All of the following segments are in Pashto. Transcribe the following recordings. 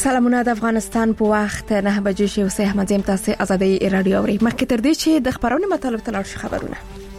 سلامونه د افغانستان په وخت 9 بجې شو سه احمد زم تاسو ازادي رادیو اوري مخکې تر دې چې د خبرونو مطلب تلل شي خبرونه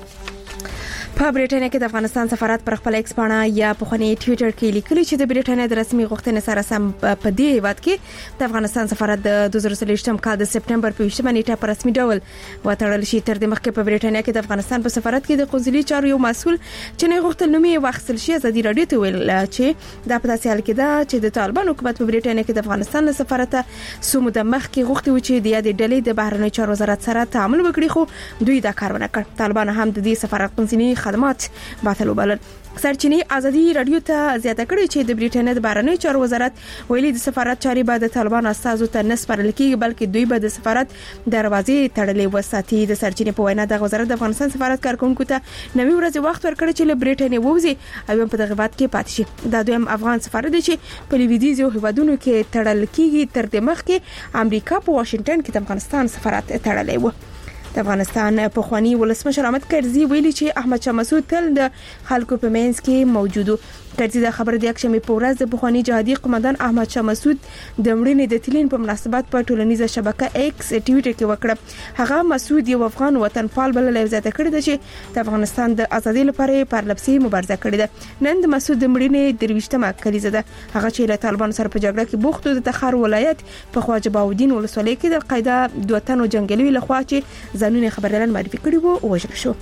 په بریټانیا کې د افغانستان سفارت پر خپل ایکس پاڼه یا په خوني ټوئیټر کې لیکلي چې د بریټانیا د رسمي غوښتنې سره سم په دې هیواد کې د افغانستان سفارت د 2023م کال د سپټمبر په 20 نیټه په رسمي ډول وټړل شي. تر دې مخکې په بریټانیا کې د افغانستان په سفارت کې د قونسلي چارو یو مسؤل چې نه غوښتل نومي واخیستل شي ازادي رادیو ته ویل چې دا په داسې حال کې ده چې د طالبان حکومت په بریټانیا کې د افغانستان له سفارت سومو د مخ کې غوښتي و چې د یادې ډلې د بهرنی چارو وزارت سره تعامل وکړي خو دوی دا کار ونه کړ. طالبان هم د دې سفارت قونسلي خدمات باطل وبلل. سرچینې ازادي رادیو ته زیاته کړې چې د بریټانیا د بهرنی چارو وزارت ویلي د سفارت چاري بعد د طالبان استازو ته نسپارل کیږي بلکې دوی به د سفارت دروازې تړلې وساتي. د سرچینې په وینا د وزارت د افغانستان سفارت کارکونکو ته نوې ورځ وخت ورکړی چې له بریټانیا ووزي او په دغه وخت کې پاتې شي. دا دویم افغان سفارت دی چې په لویدیځو هیوادونو کې تړل کیږي. تر دې مخکې امریکا په واشنگټن کې د افغانستان سفارت تړلی و. د افغانستان په خواني ولسمشر احمد کرزي ویلي چې احمد شاه مسعود تل د خلکو په منځ کې موجود و. کرزي د خبر د اکشمې په ورځ د بخواني جهادي قومندان احمد شاه مسعود د مړینې د تلین په مناسبت په ټولنیزه شبکه ایکس ټوئیټر کې وکړه. هغه مسعود یو افغان وطنپال بلل زیاته کړی دی چې د افغانستان د ازادۍ لپاره پرلپسې مبارزه کړې ده. نن د مسعود د مړینې 23مه کلیزه ده. هغه چې له طالبان سره په جګړه کې بوخت د تخار ولایت په خواجه باودین ولسوالۍ کې د قاعده دوه تنو جنگلوي لخوا چې ځانونه خبرلن معرفي کړي وو وژل شو.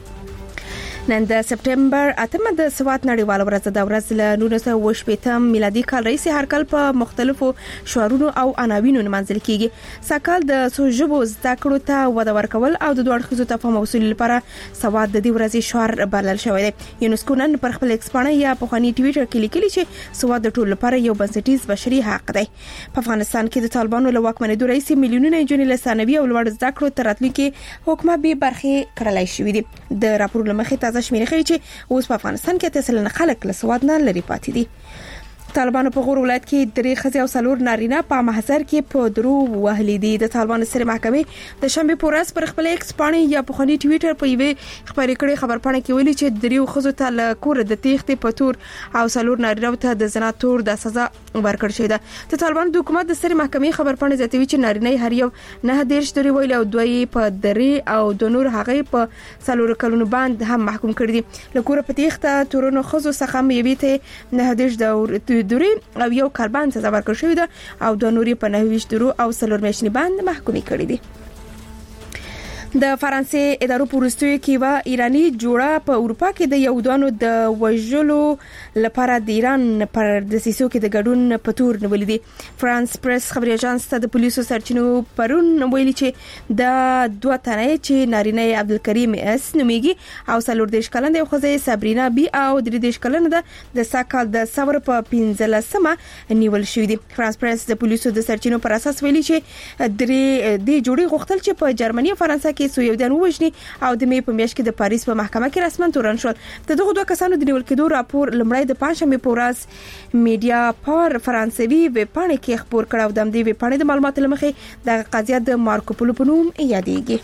نن د سپټمبر 8 د سواد نړیوال ورځ د ورځ له 1918 میلادي کال رئیس هر کال په مختلفو شعارونو او عناوینو نمانځل کیږي. ساکال د سوجبو زده کړو ته وده ورکول او د دوه خزو تفاهم وصول لپاره سواد د دې ورځې شعار بلل شوی دی. یونسکو نن پر خپل ایکس پاڼه یا په خوني ټوئیټر کې لیکلي چې سواد د ټول لپاره یو بنسټیز بشري حق دی. په افغانستان کې د طالبانو له واکمنۍ دوه رئیس میلیونونه جنې له ثانوي او لوړ زده کړو تر راتلونکي حکومت به برخه کړلای شوې دي. د راپور لمخې شمیرې ښیي چې اوس په افغانستان کې تسلن خلک له سواد نه لري پاتې دي. طالبانو په غور ولایت کې درې خزي او سلور نارینه په محضر کې په درو وهلي دي. د طالبان سره محکمې د شنبه په ورځ پر خپل ایکس پاڼه یا په خوني ټوئیټر په یوه خبرې کړي خبر پاڼه کې ویلي چې دریو خزو ته له کور د تېښتې په تور او سلور نارینه ته د زنا تور د سزا ورکړل شوې ده. د طالبان د حکومت د سره محکمې خبر پاڼه زیاتوي چې نارینه هر یو 9 درې ویل او دوی په درې او د نور هغه په سلور کلونو باندې هم محکوم کړي دي. له کور په تېښته تورونو خزو څخه یوې ته 9 درې او یو کاربان سزا ورکړل شوې ده او د نوري په 9 درو او سلور میاشتې باندې محکومي کړي دي. د فرانسې ادارو پولیسو کې و ایرانی جوړه په اروپا کې د یهودانو د وژلو لپاره د ایران پر دسیسو کې د ګډون په تور نیولې دي. فرانس پریس خبري اژانس ته د پولیسو سرچینو پرون ویلي چې د دوه تنه چې نارینه عبدالکریم اس نومیږي او سلور دیش کلن د خوځې صبرینا بی او درې دیش کلن د ساکال د سور په 15مه نیول شوې دي. فرانس پریس د پولیسو د سرچینو پر اساس ویلي چې درې د جوړي غوښتل چې په جرمني او فرانسه کې سویودان وژني او د می په میاشت کې د پاریس په محکمه کې رسمن تورن شول. د دغه دوه کسانو د نیول کېدو راپور لمړی د پنځمې په ورځ میډیا پر فرانسوي ویب پاڼه کې خبر کړه او د دې ویب پاڼې د معلوماتو لمخې د قضیه د مارکو پولو په نوم یادېږي.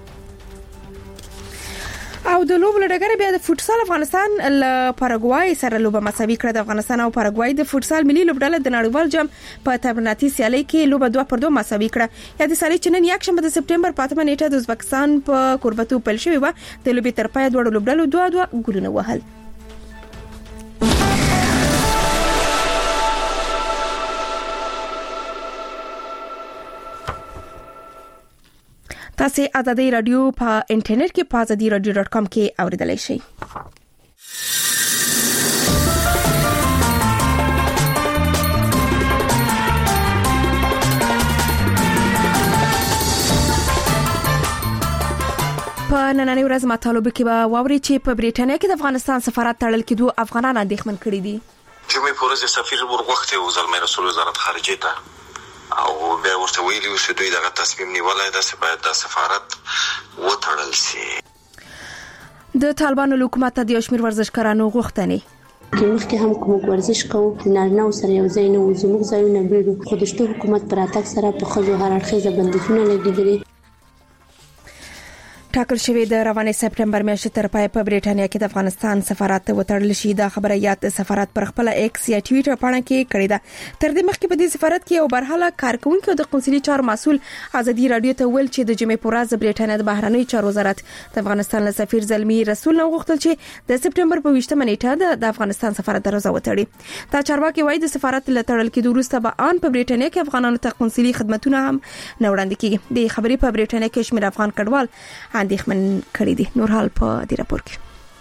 او د لوب لړګره بیا د فوتسال افغانستان له پاراګوای سره لوبه مساوي کړه. د افغانستان او پاراګوای د فوتسال ملي لوبډله د نړیوال جام په تبرناتي سیالي کې لوبه 2-2 مساوي کړه. یا د سالي چنن یک شنبه د سپټمبر 5 نیټه د ازبکستان په کوربتو پیل شوی و. د لوبې تر پای دوه لوبډلو 2-2 ګولونه وهل. تاسو ازادي رادیو په انټرنیټ کې په azadiradio.com کې اوریدلای شئ. په نننۍ ورځ مطالبه کې به واوري چې په بریټانیا کې د افغانستان سفارت تړل کېدو افغانان اندېښمن کړي دي. جمعې په ورځ سفیر ورغوښتي او زلمي رسول وزارت خارجه ته او بیا ورته ویلي چې دوی دغه تصمیم نیولای دی چې باید د سفارت وتړل شي. د طالبانو حکومت د یو شمېر ورزشکارانو غوښتنې مخکې هم کوم ورزش کوو نارینه سره یو ځای نه و زموږ ځایونه بیرو خو د شته حکومت پر اتاک سره په خځو هر اړخیزه بندیزونه لګیدلي. ټاکل شوې د روانې سپټمبر میاشتې تر پای په بریټانیا کې د افغانستان سفارت وتړل شي. دا خبره یاد سفارت پر خپل ایکس یا ټویټر باندې کې کړې ده. تر دې مخکې په دې سفارت کې یو برحاله کارکونکو د قونسلي چارو مسؤل ازادي رادیو ته ویل چې د جمعې په ورځ بریټانیا د بهرنیو چارو وزارت د افغانستان له سفیر زلمی رسول نو غوښتل چې د سپټمبر په 20مه نیټه د افغانستان سفارت دروازه وتړي. دا چارواکي وایي د سفارت له تړل کېدو وروسته به ان په بریټانیا کې افغانانو ته قونسلي خدماتونه هم نه وړاندې کیږي. د خبرې په بریټانیا کې شمېر افغان کډوال اندېښمن کړي دي. نور حال په دې راپور کې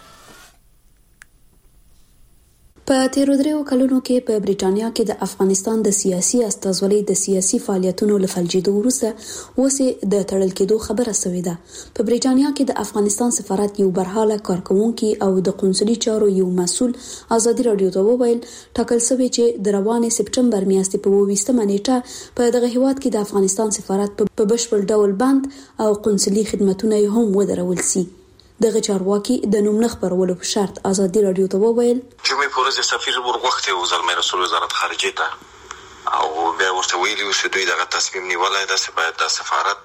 په تیرو 3 کلونو کې په بریټانیا کې د افغانستان د سیاسي استازولۍ د سیاسي فعالیتونو لفلجېدو وروسته اوسې د تړل کېدو خبره شوې ده. په بریټانیا کې د افغانستان سفارت یو برحاله کارکونکي او د قونسلي چارو یو مسؤل ازادي رادیو ته وویل ټاکل شوی چې د روانې سپټمبر میاشتې په 20مه نیټه په دغه هیواد کې د افغانستان سفارت په بشپړ ډول بند او قونسلي خدماتونه هم ودرول شي. دغه چارواکي د نوم نه خبرولو په شرط ازادي رادیو ته وویل جمعې په ورځ سفیر ورغوښتي او زلمی رسول وزارت خارجه ته او بیا ورته ویلي چې دوی دغه تصمیم نیولای دی چې باید د سفارت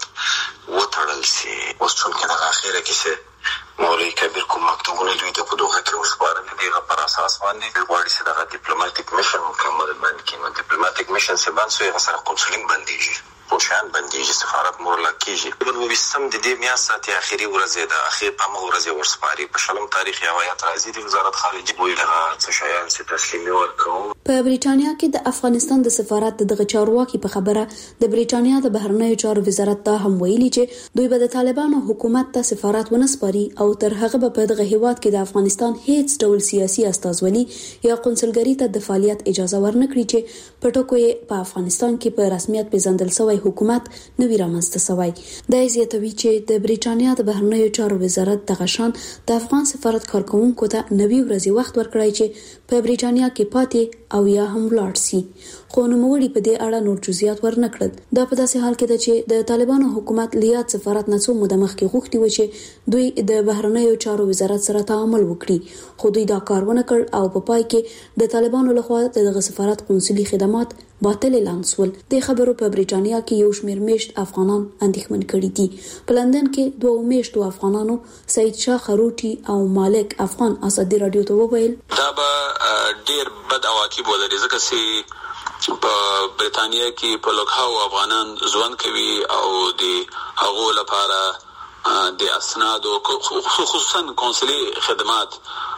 وتړل شي. اوس څنګه د اخیره کې چې مولوی کبیر کوم مکتوبونه دوی ته په دوه کې وسپارل دي پر اساس باندې غواړي چې دغه ډیپلوماټیک میشن مکمل باندې کې ډیپلوماټیک میشن څه باندې سره قونسلینګ بنديږي پوشان بنديږي سفارت مورلا کیږي. په 20 د دې میاشتې اخیری ورځ ده اخیر په مو ورځ ورسپاري په شلم تاریخ یا اعتراضي د وزارت خارجه ویلغه څه شایان چې تسلیمي ورکړو. په بریټانیا کې د افغانستان د سفارت دغه چارواکي په خبره د بریټانیا د بهرنیو چارو وزارت ته هم ویلي چې دوی به د طالبانو حکومت ته سفارت ونسپاري او تر هغه به په دغه هیواد کې د افغانستان هیڅ ډول سیاسي استازولي یا قونسلګری ته د فعالیت اجازه ورنکړي چې په ټکو په افغانستان کې په رسمیت پیژندل شوی حکومت نوی رامنځته شوی. دا زیاتوي چې د بریټانیا د بهرنیو چارو وزارت د غشان د افغان سفارت کارکونکو ته نوی ورځي وخت ورکړی چې په بریټانیا کې پاتې او یا هم لاړ شي. خو نوموړي په دې اړه نور جزئیات ورنکړل. دا په داسې حال کې ده چې د طالبانو حکومت لیات سفارت نڅو موده مخکې غوښتي و چې دوی د بهرنیو چارو وزارت سره تعامل وکړي، خو دوی دا کار ونه کړ او په پای کې د طالبانو لخوا دغه سفارت قونسلي خدمات باطل اعلان شول. د خبرو په بریټانیا کې یو شمېر میشت افغانان اندېښمن کړي دي. په لندن کې 2 میشتو افغانانو سید شاه خروټي او مالک افغان ازادي رادیو ته وویل دا به ډېر بد عواقب ولري ځکه چې په بریټانیا کې په لوکهاو افغانان ژوند کوي او د هغو لپاره د اسناد او خصوصا قونسلي خدمات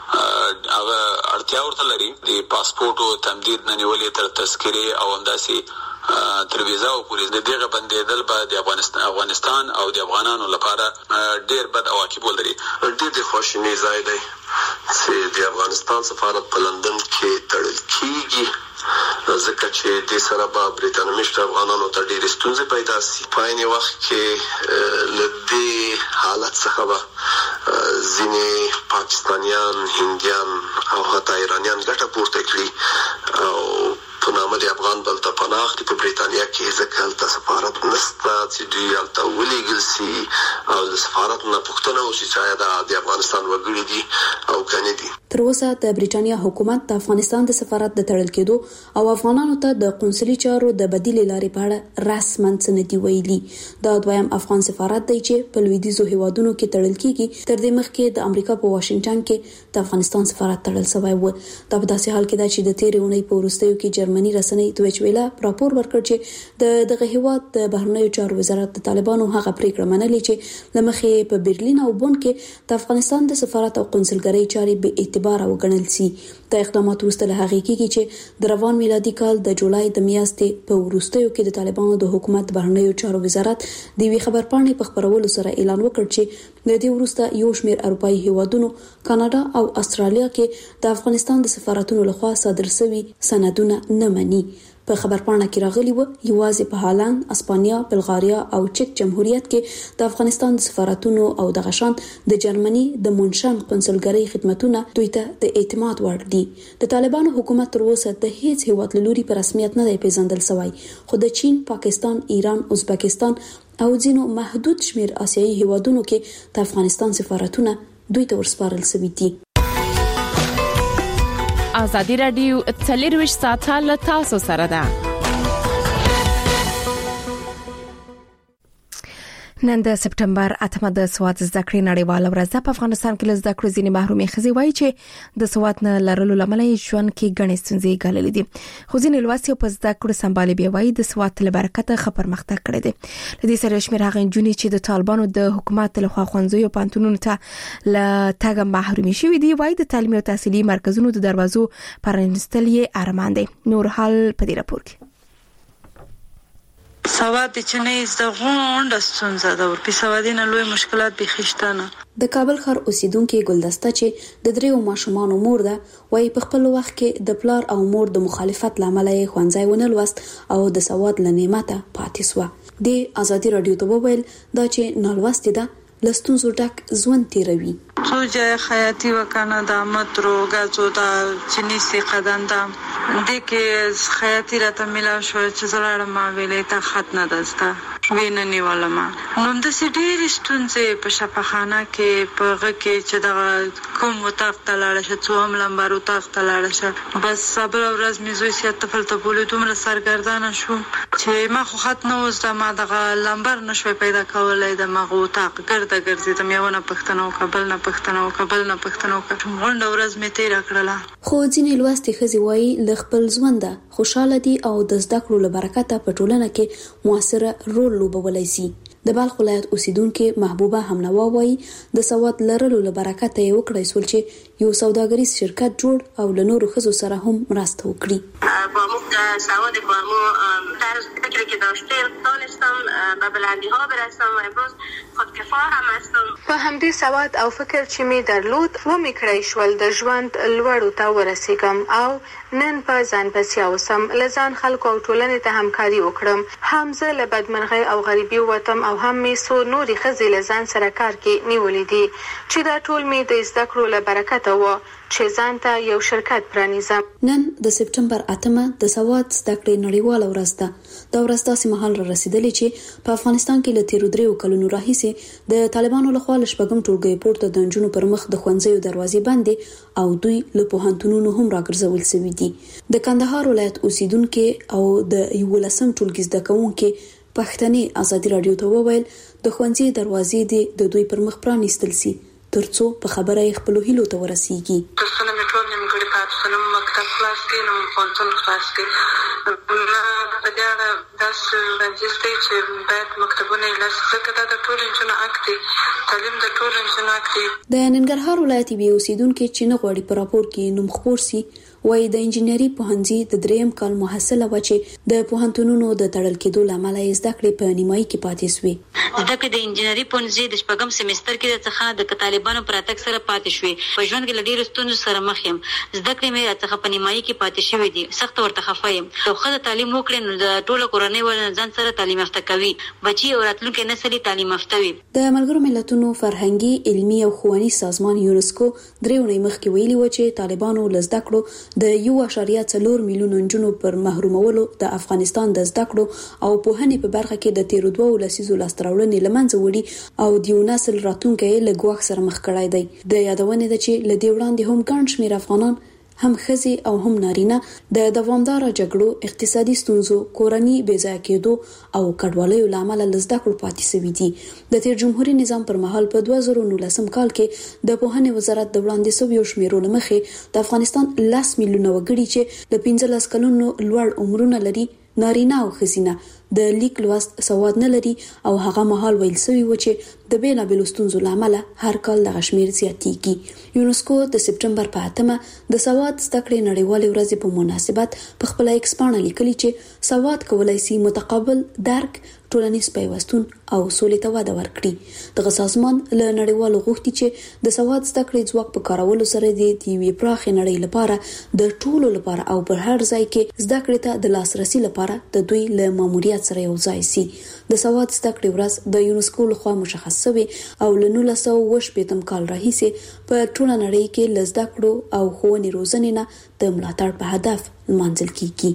هغه اړتیا ورته لري. د پاسپورت او تمدید نه نیولې تر تذکرې او همداسې تر ویزا او پولیس د دغه بندیدل به د افغانستان او د افغانانو لپاره ډېر بد عواقب ولري. ډېر د خوشنۍ ځای دی چې د افغانستان سفارت په لندن کې تړل کیږي ځکه چې د سره به بریټانوي افغانانو ته ډېر ستونزې پیدا شي. په عین وخت کې له دې حالت څخه به ځینې پاکستانیان، هندیان او حتی ایرانیان ګټه پورته کړي او په نامه د افغان دلته پناه اخلي په بریټانیا کې ځکه هلته سفارت نشته چې دوی هلته ولیږل شي او د سفارت نه پوښتنه وشي چې آیا د افغانستان وګړي دي او که نه دي. تر اوسه د بریټانیا حکومت د افغانستان د سفارت د تړل کېدو او افغانانو ته د قونسلي چارو د بدیلې لارې په اړه رسماً څه نه دي ویلي. دا دویم افغان سفارت دی چې په لویدیځو هیوادونو کې تړل کېږي. تر دې مخکې د امریکا په واشنگټن کې د افغانستان سفارت تړل شوی و. دا په داسې حال کې ده چې د تېرې اونۍ په وروستیو کې جرمني رسنۍ دویچ ویلا راپور ورکړ چې دغه هیواد د بهرنیو چارو وزارت د طالبانو هغه پریکړه منلې چې لمخې په برلین او بون کې د افغانستان د سفارت او قونسلګرۍ چارې به اعتبار وګڼل شي. د اقدامات وروسته له هغې کېږي چې د روان میلادي کال د جولای د میاشتې په وروستیو کې د طالبانو د حکومت بهرنیو چارو وزارت د یوې خبرپاڼې په خپرولو سره اعلان وکړ چې د دې وروسته یو شمېر اروپایي هیوادونو، کاناډا او استرالیا کې د افغانستان د سفارتونو لخوا صادر شوي سندونه نه مني. په خبرپاڼه کې راغلی و یوازې په هالند، اسپانیا، بلغاریا او چک جمهوریت کې د افغانستان د سفارتونو او د غشان د جرمني د مونشن قونسلګرۍ خدماتونه دوی ته د اعتماد وړ دي. د طالبانو حکومت تر اوسه د هیڅ هیواد له لوري په رسمیت نه دی پیژندل شوی، خو د چین، پاکستان، ایران، ازبکستان او ځینو محدود شمیر آسیایي هیوادونو کې د افغانستان سفارتونه دوی ته ورسپارل شوي دي. ازادي رادیو 24 ساعته له تاسو سره ده. نن د سپټمبر 8 د سواد زده کړې نړیواله ورځ په افغانستان کې زده کړو ځینې محرومي خزي وایي چې د سواد نه لرلو لامل ژوند کې غنې ستونزې ګاللې دي. خو ځینې لوستي په زده کړو سمبالي بیا وایي د سواد له برکته خبر مختګ کړی دي. لدې سره شمیر هغه جونې چې د طالبانو د حکومت له خوا خوندزیو پانتونونو ته ل تاګ محرومي شوې دي وایي د تعلیمي او تحصیلي مرکزونو د دروازو پرانستل یې ارمان دي. نور حال په دې راپور کې سواد چې نه زده غونډه ستونزه ده او په سوادینه لوی مشکلات به خښتانه. د کابل ښار اوسیدونکو ګلدسته چې د دریو ماشومانو مور ده وايي په خپل وخت کې د پلار او مور د مخالفت لامل یې خوانځای ونه لوست او د سواد لنیمته پاتې سو. د ازادي رادیو ته وویل دا چې نالوست ده لستونزو ډک ژوند تیروي. سوجه خیاطی وکنه د مترو غازو د چنيسي قداندا د کې خیاطی راته ملا شو چې زړه ما ویلې ته خط نه دسته ویننی ولما نو د سټیر ستونزې په شفاخانه کې په غ کې چې د کوم وطاق تلاړه شو څوم لمبر وطاق تلاړه شو بس صبر او ورځ مې زوی سیاست تفل ته بوله دومره سرګردانه شو چې ما خو خط نه وځه ما دغه لمبر نشوي پیدا کولای د مغه وطاق ګرځه ګرځیدم یو نه پښتنو قبل نه پښتنو غونډه ورځ مې تیر کړله. خو ځینې لوستي خزي وایي ل خپل ژوند خوشاله دي او د زده کړو له برکته په ټولنه کې موثره رول لوبولای شي. د بلخ ولایت اوسیدونکو محبوبه همنوا وایي د سواد لرلو له برکته یې وکړای سول چې یو سوداګریز شرکت جوړ او له نورو خزو سره هم مرسته وکړي. با مو سواد با مو طرز فکری که داشتیم دانستم به بلندی ها برسم و امروز خودکفا هم هستم. په همدې سواد او فکر چې می درلود و می کړی شول د ژوند لوړو ته ورسېږم او نن په ځان بسیا وسم لزان خلکو او ټولنې ته همکاري وکړم. هم زه له بدمنغۍ او غریبي وتم او هم می سو نوري خزي لزان سره کار کې نیولې دي چې دا ټول می د زده کړو له برکته و چې ځان ته یو شرکت پرانیزم. نن د سپټمبر 8 د سواد زده کړې نړیواله ورځ ده. دا ورځ داسې مهال را رسیدلې چې په افغانستان کې له تیرو دریو کلونو راهیسې د طالبانو لخوا له شپږم ټولګي پورته د نجونو پر مخ د ښوونځیو دروازې بندې او دوی له پوهنتونونو هم راګرځول شوي دي. د کندهار ولایت اوسیدونکو او د 11م ټولګي زده کوونکو پښتني ازادي رادیو ته وویل د ښوونځي دروازې د دوی پر مخ پرانیستل شي ترڅو په خبره خپل هیلو ته ورسیږي. تاسو نه ټول نیمګړي پاتې نو مکتب خلاص دي نو پونتون خلاص دي نه په دې اړه تاسو راځي چې باید مکتبونه لاس څخه د ټول انجن اکتي تعلیم د ټول انجن اکتي. د ننګرهار ولایت بي اوسیدونکو چې نه غوړي پر راپور کې نوم خبر سي وای د انجنیری پوهنځي د دریم کال محصله و چې د پوهنتونونو د تړل کېدو لامل یې زده کړې په نیمایي کې پاتې شوې. زده کړې د انجنیری پوهنځي د شپږم سیمستر کې د څخه د طالبانو پر اتک سره پاتې شوې. په ژوند کې لډیر ستونزو سره مخ یم. زده کړې مې څخه په نیمایي کې پاتې شوې دي. سخت ورته خفه یم. خو خدای تعلیم وکړي نو د ټولو کورنۍ ول ځان سره تعلیم یافته کوي. بچي او راتلونکي نسل تعلیم یافته وي. د ملګرو ملتونو فرهنګي علمي او ښوونیز سازمان یونسکو درېونی مخکې ویلي و چې طالبانو لزده کړو د 1.4 میلیون نجونو پر محرومولو د افغانستان د زده کړو او پوهنې په برخه کې د تیرو 2 لسیزو لاستراوړنې لمنځه وړي او د یو نسل راتلونکی له ګواښ سره مخ کړای دی. د یادونه ده چې لدی وړاندې هم ګڼ شمېر افغانان هم خزي او هم نارینه د دوامدار جګړو اقتصادي ستونزو کورنۍ بېځای کېدو او کډوالۍ لامل لزده کړو پاتې شوي دي. د تیر جمهوریت نظام پر مهال په 2019 کال کې د پوهنې وزارت د وړاندې سویو شمیرو لمخې د افغانستان 10 میلیونه وګړي چې د 15 کلونو لوړ عمرونه لري نارینه او خزینه د لیک لوست سواد نه لري او هغه مهال ویل سوی و چې د بیلابېلو ستونزو لامل هر کال د شمیر زیاتېږي. یونسکو د سپټمبر په 8 د سواد زده کړې نړیوالې ورځې په مناسبت په خپل ایکس پاڼه لیکلي چې سواد کولای شي متقابل درک ټولنیز پیوستون او سولې ته وده ورکړي. دغه سازمان له نړیوالو غوښتي چې د سواد زده کړې ځواک په کارولو سره د یوې پراخې نړۍ لپاره د ټولو لپاره او پر هر ځای کې زده کړې ته د لاسرسي لپاره د دوی له ماموریت سره یو ځای شي. د سواد زده کړې ورځ د یونسکو لخوا مشخص شوی او له 1980 کال راهیسې په ټوله نړۍ کې له زده کړو او ښوونې روزنې نه د ملاتړ په هدف لمانځل کیږي.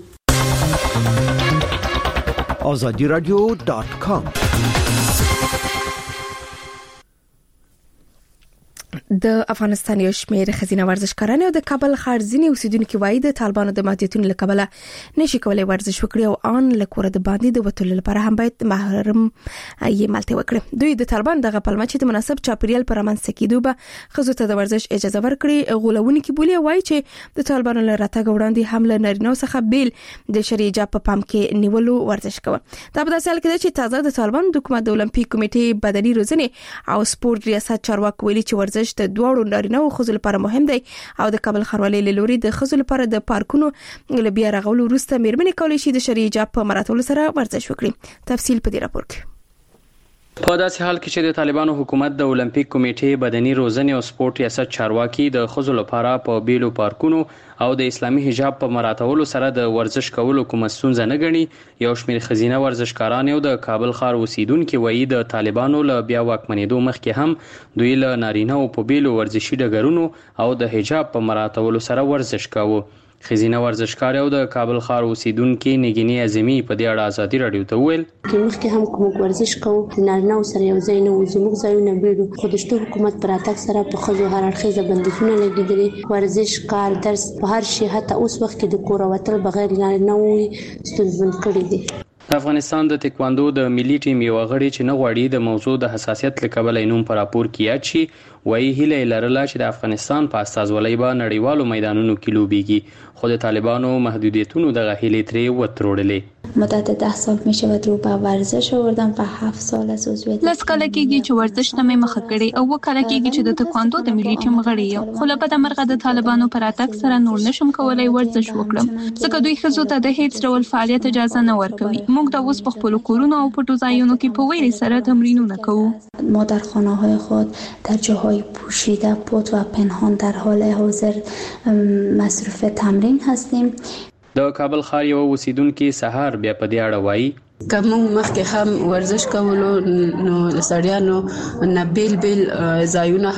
azadiradio.com د افغانستان یو شمېر خزینه ورزشکاران او د کابل ښار ځینې اوسیدونکو وایي د طالبانو د محدودیتونو له کبله نشي کولای ورزش وکړي او ان له کور د باندې د وټول لپاره هم باید محرم یې ملته وکړي. دوی د طالبان دغه پلمه چې د مناسب چاپیریال پر امانځ کېدو به خزو ته د ورزش اجازه ورکړي غولونکي بولی وایي چې د طالبانو له راتګ وړاندې هم له نارینه څخه بیل د شرعي حجاب په پام کې نیولو ورزش کوي. دا په داسې حال کې ده چې تازه د طالبان د حکومت د اولمپیک کمیټې بدني روزنې او سپورت ریاست چارواکي ویلي چې ورزش د دوړو نارینه او خزو لپاره مهم دی او د کابل ښاروالۍ له لوري د خزو لپاره د پارکونو له بیا رغولو وروسته میرمنې کولی شي د شرعي حجاب په مراتبو سره ورزش وکړي. تفصیل په دې راپور کې. په داسې حال کې چې د طالبانو حکومت د اولمپیک کمیټې بدني روزنې او سپورت ریاست چارواکي د خزو لپاره په بیلو پارکونو او د اسلامي حجاب په مراتبو سره د ورزش کولو کوم ستونزه نه ګڼي، یو شمېر خزینه ورزشکاران او د کابل ښار اوسیدونکو وایي د طالبانو له بیا واکمنېدو مخکې هم دوی له نارینه او په بیلو ورزشي ډګرونو او د حجاب په مراتبو سره ورزش کاوه. خزینه ورزشکار او د کابل ښار اوسیدونکو نګینی اعظمي په دې اړه ازادي رادیو ته وویل چې مخکې هم کوم ورزش کوو نارینه سره یو ځای نه و، زموږ ځایونه بیرو خو د شته حکومت پر اتاک سره په خزو هر اړخیزه بندیزونه لګیدلي، ورزش کار درس په هر شي حتی اوس وخت کې د کور وتل بغیر نارینه وي ستونزمن کړی دي. افغانستان د تکواندو د ملي ټیم یو غړي چې نه غواړي د موضوع د حساسیت لکبل نوم پر راپور کې یاد شي وایي هیله لرله چې د افغانستان په استازولۍ به نړیوالو میدانونو کې لوبېږي، خو د طالبانو محدودیتونو دغه هیلې ترې وتروړلې. مدت 10 سال میشه و رو به ورزش آوردم و 7 سال از عضویت لس کاله کېږي چې ورزش ته مې مخه کړې او 2 کاله کېږي چې د تکواندو د ملي ټیم غړی یم، خو له بده مرغه د طالبانو پر اتاک سره نور نشم کولای ورزش وکړم ځکه دوی خزو ته د هیڅ ډول فعالیت اجازه نه ورکوي. موږ د اوس په خپل کورونو او پټو ځایونو کې په ویرې سره تمرینونه کوو. ما در خانه‌های خود در جاهای پوشیده پت و پنهان در حال حاضر مصروف تمرین هستیم. د کابل ښار یو اوسیدونکو سهار بیا په دې اړه وایي کوم مخکې هم ورزش کولو نو سړیانو نه بیل ځایونه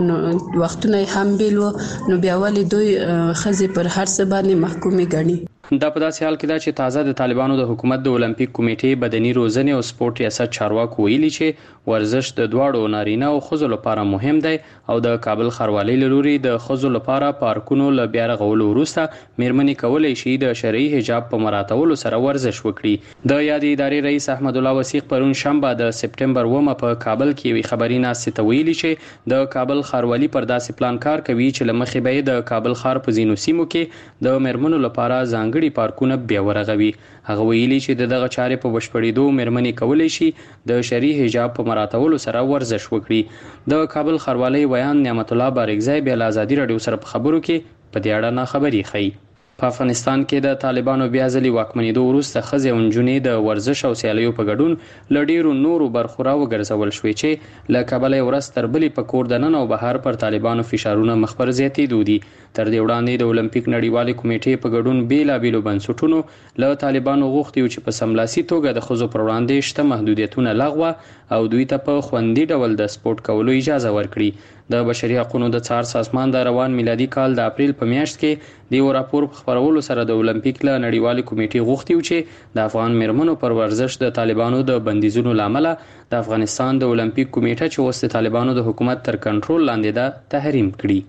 هم وختونه هم بیل نو بیا ولې دوی خزي پر هر څه باندې محکومي ګڼي. دا په داسې حال کې ده چې تازه د طالبانو د حکومت د اولمپیک کمیټې بدني روزنې او سپورت ریاست چارواکي ویلي چې ورزش د دواړو نارینه او خزو لپاره مهم دی او د کابل ښاروالۍ له لوري د خزو لپاره پارکونو له بیا رغولو وروسته میرمنې کولی شي د شرعي حجاب په مراتبو سره ورزش وکړي. د یادې ادارې رئیس احمد الله وثیق پرون شنبه د سپټمبر 9 په کابل کې وی خبري ناشته ته ویلي چې د کابل ښاروالۍ پر داسې پلان کار کوي چې لمخې به د کابل ښار په ځینو سیمو کې د میرمنو لپاره ځانګړي پارکونه بیا ورغوي. هغه ویلي چې دغه چارې په بشپړېدو میرمنې کولی شي د شرعي حجاب په مراتبو سره ورزش وکړي. د کابل ښاروالۍ ویان نعمت الله بارګزی بیا آزادي رادیو سره په خبرو کې په دې اړه نه خبري خي. په افغانستان کې د طالبانو بیا ځلې واکمنېدو وروسته ښځې او نجونې د ورزش او سیالیو په ګډون له ډېرو نورو برخو راوګرځول شوې چې له کبله یې ورځ تر بلې په کور دننه او بهر پر طالبانو فشارونه مخ پر زیاتېدو دي. تر دې وړاندې د اولمپیک نړیوالې کمیټې په ګډون بیلابیلو بنسټونو له طالبانو غوښتي چې په سملاسي توګه د ښځو پر وړاندې شته محدودیتونه لغوه او دوی ته په خوندي ډول د سپورت کولو اجازه ورکړي. د بشري حقوقو د څار سازمان د روان میلادي کال د اپریل په میاشت کې د یو راپور په خبرولو سره د اولمپیک له نړیوالې کمیټې غوښتي چې د افغان میرمنو پر ورزش د طالبانو د بندیزونو لامل د افغانستان د اولمپیک کمیټه چې اوس د طالبانو د حکومت تر کنټرول لاندې ده تحریم کړي.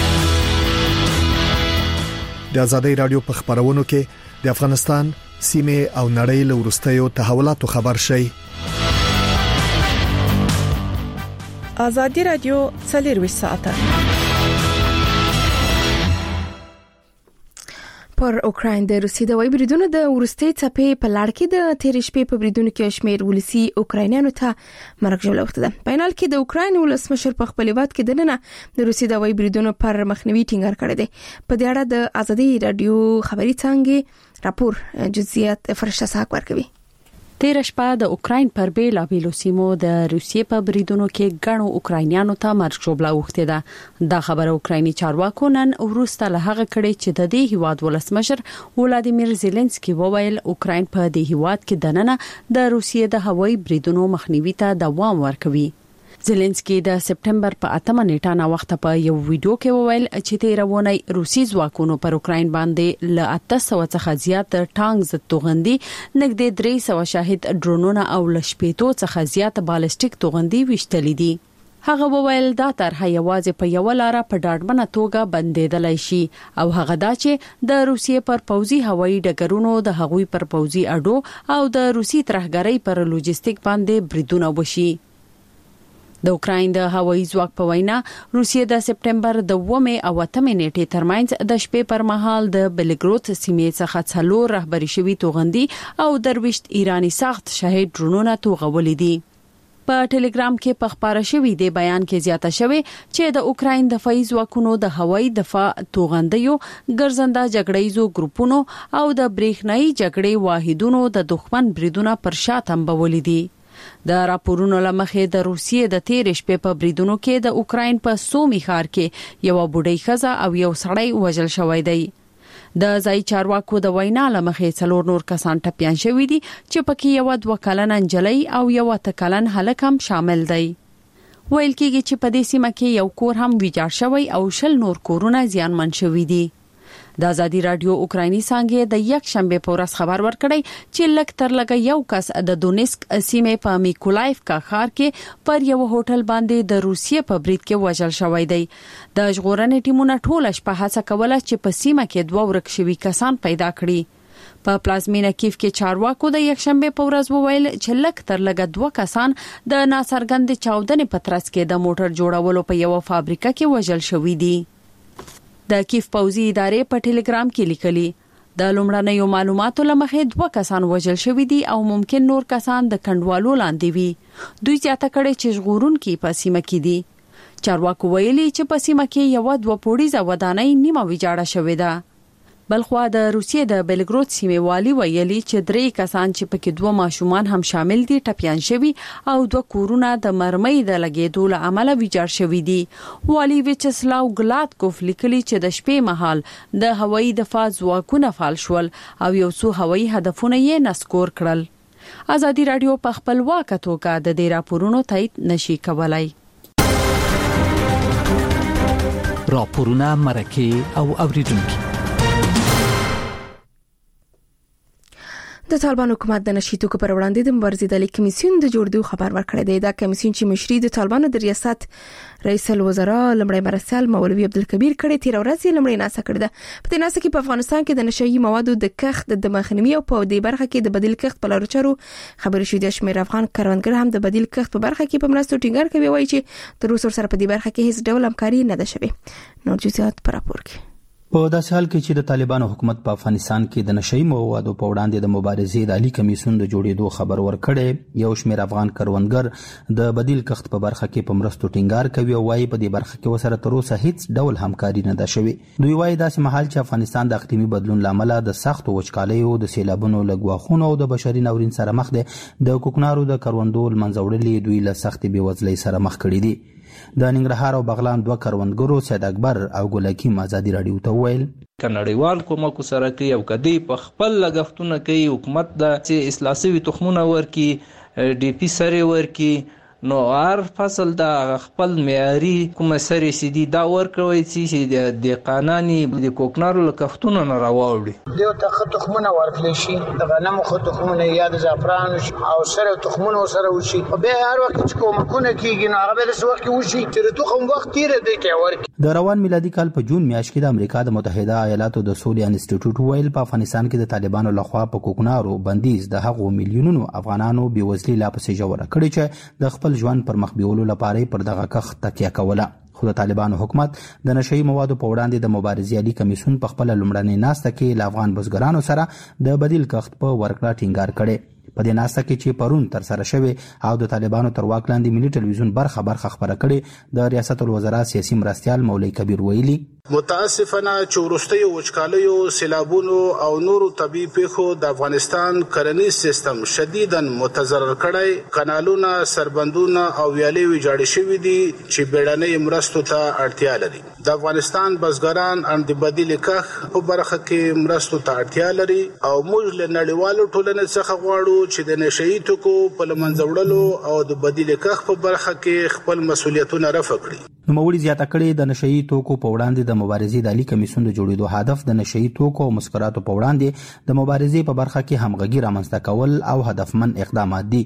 د آزادۍ رادیو په خبرونو کې د افغانستان سیمه او نړۍ له وروستیو تحولاتو خبر شي. آزادي رادیو 24 ساعته پر اوکراین د روسي د وای بریدونو د ورستي څپې په لړ کې د تیر شپې په بریدونو کې شمیر ولسی اوکراینانو ته مرګ جوړ وخت ده. په انال کې د اوکراین ولسمشر په خپل واد کې دننه د روسي د وای بریدونو پر مخنیوي ټینګار کړی دی. په دې اړه د آزادي رادیو خبري څنګه راپور جزئیات فرشته ساک ورکوي. تیر شپه د اوکراین پر بیلابیلو سیمو د روسیې په بریدونو کې ګڼو اوکراینیانو ته مرګ ژوبله وخته ده. دا خبره اوکرایني چارواکو نن وروسته له هغه کړي چې د دې هیواد ولسمشر ولادیمیر زيلنسکي وویل اوکراین په دې هیواد کې دننه د روسیې د هوایي بریدونو مخنیوي ته دوام ورکوي. زيلنسکي د سپټمبر په 8 نیټه نا وخت په یو ویډیو کې وویل چې تیرونی روسي ځواکونو پر اوکراین باندې ل 800 څخه زیات ټانګز توغندي نږدې 300 شاهد ډرونونه او ل 800 څخه زیات بالستیک توغندي وشتلې دي. هغه وویل دا طرح یوازې په یو لار په ډاډمنه توګه بندیدلای شي او هغه دا چې د روسیې پر پوځي هوایي ډګرونو د هغوی پر پوځي اډو او د روسي ترهګرۍ پر لوجستیک باندې بریدونه وشي. د اوکراین د هوایي ځواک په وینا روسیې د سپټمبر د 8 او 8 نیټې ترمنځ د شپې پر مهال د بلګرود سیمې څخه څلور رهبري شوي توغندي او درويشت ایرانی سخت شهید ډرونونه توغولې دي. په ټلګرام کې په خبره شوې دی بیان کې زیاته شوې چې د اوکراین دفاعي ځواکونو د هوایي دفاع توغندیو ګرځنده جګړیزو ګروپونو او د برېښنايي جګړې واحدونو د دښمن بریدونه پر شا تنبولې دي. د راپورونو لمخې د روسیې د تیر شپې په بریدونو کې د اوکراین په سومي ښار کې یو بوډۍ ښځه او یو سړی وژل شوی دی. د ځای چارواکو د وینا لمخې څلور نور کسان ټپيان شوي دي چې پکې یو 2 کلن نجلۍ او یو 8 کلن هلک هم شامل دی. ویل کېږي چې په دې سیمه کې یو کور هم ویجاړ شوی او 10 نور کورونه زیانمن شوي دي. د آزادي رادیو اوکرایني څنګه د یک شنبه په ورځ خبر ورکړی چې لک تر لګ یو کس د دونیسک سیمې په میکولایف کا ښار کې پر یو هوټل باندې د روسیې په برید کې وژل شوی دی. د ژغورنې ټیمونو ټول شپه هڅه کوله چې په سیمه کې 2 ورک شوي کسان پیدا کړي. په پلازمینه کیف کې چارواکو د یک شنبه په ورځ وویل چې لک تر لګ 2 کسان د ناڅرګند چاودنې په ترڅ کې د موټر جوړولو په یو فابریکه کې وژل شوی دي. د کیف پوځي ادارې په ټلګرام کې لیکلي د لومړنیو معلوماتو لمخې 2 کسان وژل شوي دي او ممکن نور کسان د کندوالو لاندې وي. دوی زیاته کړي چې ژغورونکي په سیمه کې دي. چارواکو ویلي چې په سیمه کې یو 2 پوړیزه ودانۍ نیمه ویجاړه شوې ده. بلخوا د روسیې د بلګرود سیمې والی ویلي چې 3 کسان چې پکې 2 ماشومان هم شامل دي ټپيان شوي او 2 کورونه د مرمۍ د لګېدو له امله ویجاړ شوي دي. والی ویچسلاو ګلاتکوف لیکلي چې د شپې مهال د هوایي دفاع ځواکونه فعال شول او یو څو هوایي هدفونه یې نسکور کړل. آزادي رادیو په خپلواک توګه د دې راپورونو تایید نشي کولای. راپورونه مرکه او اوریدونکو. د طالبان حکومت د نشي توکو پر وړاندې د مبارزې د کمیسیون د جوړېدو خبر ورکړی دی. دا کمیسیون چې مشري د طالبانو د ریاست رئیس الوزرا لمړی مرسل مولوي عبدالکبیر کړي تیر ورځ لمړی ناسه کړی ده. په دې ناسه کې په افغانستان کې د نشي موادو د کښت د مخنیوي او په دې برخه کې د بدیل کښت په لارو چارو خبرې شوې. د شمیر افغان کروندګر هم د بدیل کښت په برخه کې په مرستو ټینګار کوي، وایي چې تر اوسه سره په دې برخه کې هیڅ ډول همکاري نه ده شوې. نور جزئیات پر راپور کې. په داسې حال کې چې د طالبانو حکومت په افغانستان کې د نشئی موادو په وړاندې د مبارزې د عالی کمیسیون د جوړېدو خبر ورکړی، یو شمېر افغان کروندګر د بدیل کښت په برخه کې په مرستو ټینګار کوي او وايي په دې برخه کې وسره تر اوسه هیڅ ډول همکاري نه ده شوې. دوی وايي داسې مهال چې افغانستان د اقلیمي بدلون لامل د سختو وچکالیو، د سیلابونو، لګواخونو او د بشري ناورین سره مخ دي، د کوکنارو د کروندو لمنځوړلې دوی له سختې بېوزلۍ سره مخ کړي دي. د ننګرهار او بغلان 2 کروندګرو سید اکبر او ګلکیم آزادي رادیو ته ویل کنړیوال کومک سره کوي او کدی په خپل لګښتونه کوي، حکومت د اصلاح شوي تخمونه ورکي، ډي پی سره ورکي، نو هر فصل د خپل معیاري کوم سره سيدي دا ورکوي چې د قانوني د کوکنارو لکښتونه نه راوړي. دیو ته تخمونه ورکړي شي، د غنمو خو تخمونه یا د زعفران او سره تخمونه سره وشي، او به هر وخت چې کومکونه کیږي نو هغه به د وخت وشي چې تخم وخت تیر دی کې ورکي. د روان میلادي کال په جون میاشت کې د امریکا د متحده ایالاتو د سولې انسټیټیوټ ویل په افغانستان کې د طالبانو لخوا په کوکنارو بندیز د هغو میلیونونو افغانانو بېوزلي لا پسې ژوره کړې چې د خپل ژوند پر مخ بیولو لپاره پر دغه کښت تکیه کوله. خو د طالبانو حکومت د نشئی موادو په وړاندې د مبارزې عالی کمیسیون په خپل لومړنۍ ناسته کې له افغان بزګرانو سره د بدیل کښت په ورکړه ټینګار کړي. په دې ناسته کې چې پرون تر سره شوی او د طالبانو تر واک لاندې ملي ټلویزیون برخه خبره کړي، د ریاست الوزرا سیاسي مرستیال مولوي کبیر ویلي متاسفانه چې وروستیو وچکالیو، سیلابونو او نورو طبیعي پیښو د افغانستان کرنیز سیستم شدیداً متضرر کړی، کانالونه، سربندونه او ویالې ویجاړې شوي دي چې بیړنۍ مرستو ته اړتیا لري. د افغانستان بزګران ان د بدیل کښت په برخه کې مرستو ته اړتیا لري او موږ له نړیوالو ټولنې څخه غواړو چې د نشئی توکو په لمنځه وړلو او د بدیل کښت په برخه کې خپل مسؤلیتونه رفع کړي. نوموړي زیاته کړې د نشئی توکو په وړاندې د مبارزې د عالی کمیسیون د جوړېدو هدف د نشئی توکو او مسکراتو په وړاندې د مبارزې په برخه کې همغږي رامنځته کول او هدفمن اقدامات دي.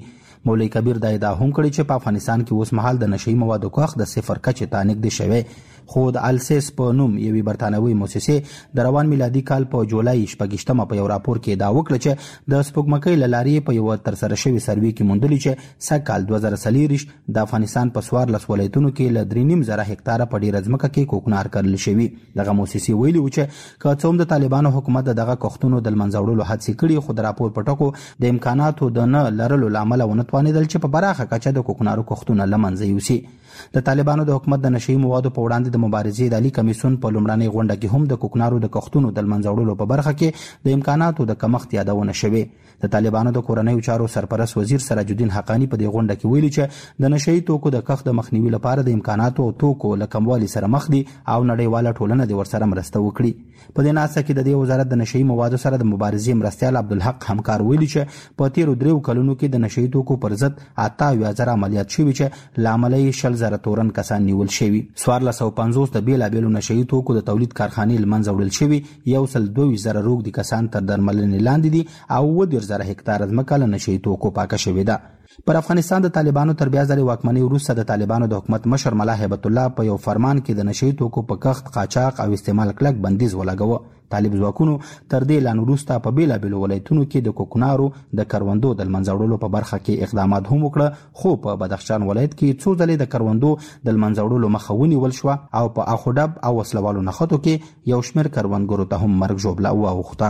مولوی کبیر دا ادعا هم کړې چې په افغانستان کې اوس مهال د نشئی موادو کښت د صفر کچې ته نږدې شوی، خو د السیس په نوم یوې برتانوي مؤسسې د روان میلادي کال په جولای 28 په یو راپور کې ادعا وکړه چې د سپوږمکۍ له لارې په یو ترسره شوی سروې کې موندلي چې سږکال 2023 د افغانستان په 14 ولایتونو کې له 3.5 هکتاره په ډیره ځمکه کې کوکنار کرل شوی. دغه مؤسسې ویلي و چې که څوم د طالبانو حکومت دغه کښتونو د منځ وړلو هڅې کړي، خو د راپور په ټکو د امکاناتو د نه لرلو لامل ونه توانیدل چې په براخه کچه د کوکنارو کښتونه له منځه یوسي. د طالبانو د حکومت د نشئی موادو په وړاندې د مبارزې د عالی کمیسیون په لومړنۍ غونډه کې هم د کوکنارو د کښتونو د منځ وړلو په برخه کې د امکاناتو د کمښت یادونه شوې. د طالبانو د کورنیو چارو سرپرست وزیر سراج الدین حقانی په دې غونډه کې ویلي چې د نشئی توکو د کښت د مخنیوي لپاره د امکاناتو او توکو له کموالي سره مخ دي او نړیواله ټولنه د ورسره مرسته وکړي. په دې ناسه کې د دې وزارت د نشئی موادو سره د مبارزې مرستیال عبدالحق همکار ویلي چې په تیرو 3 کلونو کې د نشئی توکو پر ضد 28,000 عملیات شوي چې له امله یې 20,000 تورن کسان نیول شوي. 1450 د بیلابیلو نشئی توکو د تولید کارخانې له منځه وړل شوي، 122,000 روږدي کسان تر درملنې لاندې دي او 10,000 هکتاره ځمکه له نشئی توکو پاکه شوې ده. پر افغانستان د طالبانو تر بیا ځلې واکمنۍ وروسته د طالبانو د حکومت مشر ملا هیبت الله په یو فرمان کې د نشئی توکو په کښت، قاچاق او استعمال کلک بندیز ولګاوه. طالب ځواکونو تر دې اعلان وروسته په بیلابیلو ولایتونو کې د کوکنارو د کروندو د منځ وړلو په برخه کې اقدامات هم وکړه، خو په بدخشان ولایت کې څو ځلې د کروندو د منځ وړلو مخه ونیول شوه او په اخوډب او وسلوالو نښتو کې یو شمېر کروندګرو ته هم مرګ ژوبله واوښته.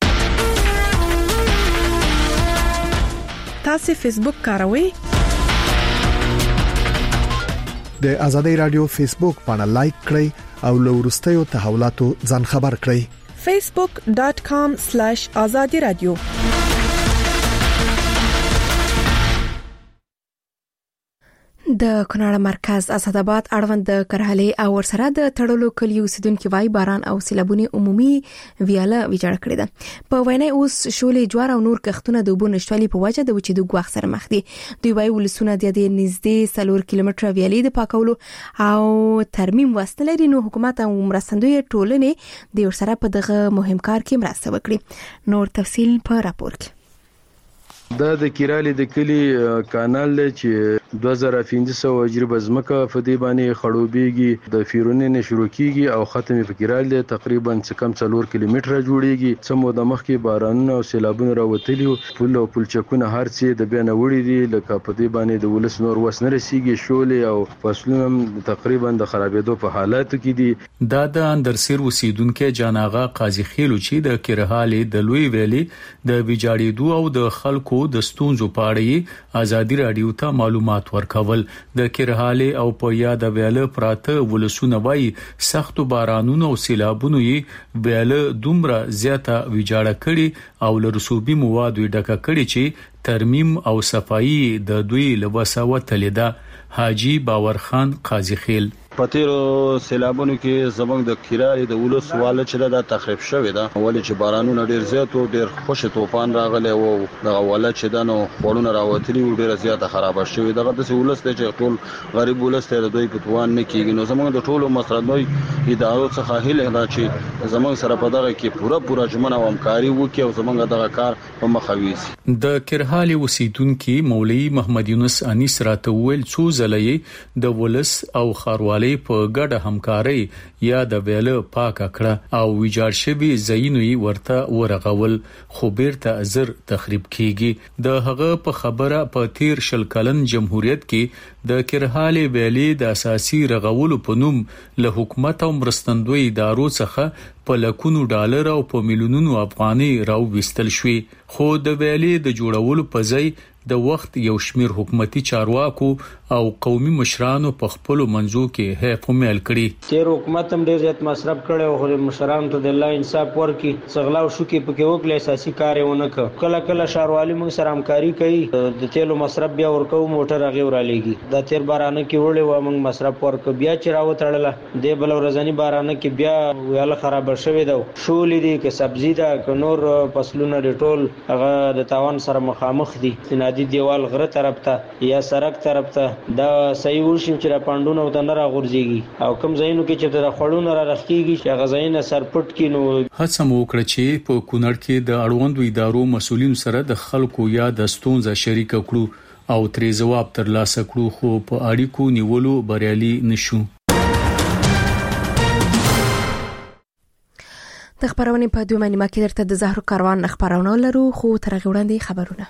تاسو فیسبوک کاروئ؟ د ازادۍ رادیو فیسبوک باندې لایک کړئ او له وروستیو تحولاتو ځان خبر کړئ. facebook.com/azadi radio. د کونړ مرکز اسداباد اړوند د کرهلي او ورسره د تړلو کلیو اوسیدونکو وای باران او سیلابونه عمومي ویاله ویجاړ کړی ده. په وینای اوس شولې جوار او نور کښتونه د وبو نشټوالي په وجه د وچېدو غوښ سره مخ دي. دوی وای ولسونه د دې نږدې 4 کیلومتره ویالې د پاکولو او ترمیم وسته لري، نو حکومت او مرستندوی ټولنې د ورسره په دغه مهم کار کې مرسته وکړي. نور تفصیل په راپور کې. دا د کیرالی د کلی کانال دی چې 2500 اجربه ځمکه په دې باندې خړوبېږي، د فیرونین شروع کیږي او ختمې په کیرالی دی. تقریبا څه کم 4 کیلومتره جوړیږي. څه موده مخکې بارانونه او سیلابونه راوتلي، پل او پلچکونه هر څه د بیان وړي دي، لکه په دې باندې د ولس نور وس نه رسیږي، شولې او فصلونه تقریبا د خرابېدو په حالاتو کې دي. دا د اندرسیر اوسیدونکو جاناغه قاضي خیلو چې د کیرهالي د لوی ویلي د ویجاړېدو او د خلکو د ستونزو په اړه ازادي رادیو ته معلومات ورکول. د کیرهالي او په یاد ویاله پراته ولسونه وای سخت بارانونو او سیلابونو یې ویاله دومره زیاته ویجاړه کړي او له رسوبي موادو ډکه کړي چې ترمیم او صفایي د دوی لوساوت لیدا. حاجی باور خان قاضي خیل پتیرو سیلابونو کې زمونږ د کیرالی د ولس واله چې دا تخریب شوی دا ولې چې بارانونه ډیر زیات او ډیر خوش طوفان راغلی او د واله چې دا نو خورونه راوتلی او ډیر زیاته خراب شوی دغه د ولس چې ټول غریب ولس ته دوی په توان نه کیږي. نو زمونږ د ټولو مسردوی ادارو څخه هیله ده چې زمونږ سره په دغه کې پوره جمنه او همکاري وکړي او زمونږ دغه کار په مخه ویسي. د کیرهالي اوسیدونکو مولوی محمد یونس انیس راته ویل څو ځلې د ولس او خاروالي په ګډه همکاري یا د ویاله پاکه کړه او ویجاړ شوی ځایونه ورته ورغول، خو بیرته زر تخریب کیږي. د هغه په خبره په تیر شل کلن جمهوریت کې د کیرهالي ویلې د اساسي رغولو په نوم له حکومت او مرستندوی ادارو څخه په لکونو ډالر او په میلیونونو افغاني راوستل شوې، خو د ویلې د جوړولو په ځای د وخت یو شمیر حکومتي چارواکو او قومي مشرانو په خپل منځو کې هیڅ عمل کړی. تیر حکومت هم ډیر زیات مصرف کړي او خو مشرانو ته د الله انصاف ورکړي، څغلاو شو کې پکې وکړي، اساسي کار یې ونه کړ. کله کله شاروالي موږ سره همکاري کوي، د تیلو مصرف بیا ورکو، موټر هغه ورالېږي. د تیر بارانه کې وړي و موږ مصرف ورکړ، بیا چې راوتړله د بل ورځنی بارانه کې بیا ویاله خراب شوې ده. شولې دي که سبزی ده که نور فصلونه ټول هغه د تاوان سره مخامخ دي. د دیوال غره طرف ته یا سړک طرف ته دا صحیح ورشي چې را پاندونه او د نره غورځيږي او کوم ځایونو کې چې د خړونو را رخکیږي چې غزاینه سرپټ کینو. هڅه مو وکړه چې په کونړ کې د اړوندو ادارو مسولین سره د خلکو یا د ستونزې شریک کړو او ترې جواب ترلاسه کړو خو په اړیکو نیولو بریالي نشو. د خبرونې په دوه معنی کې درته د زهرو کاروان خبرونه لرو خو تر غوړندې خبرونه.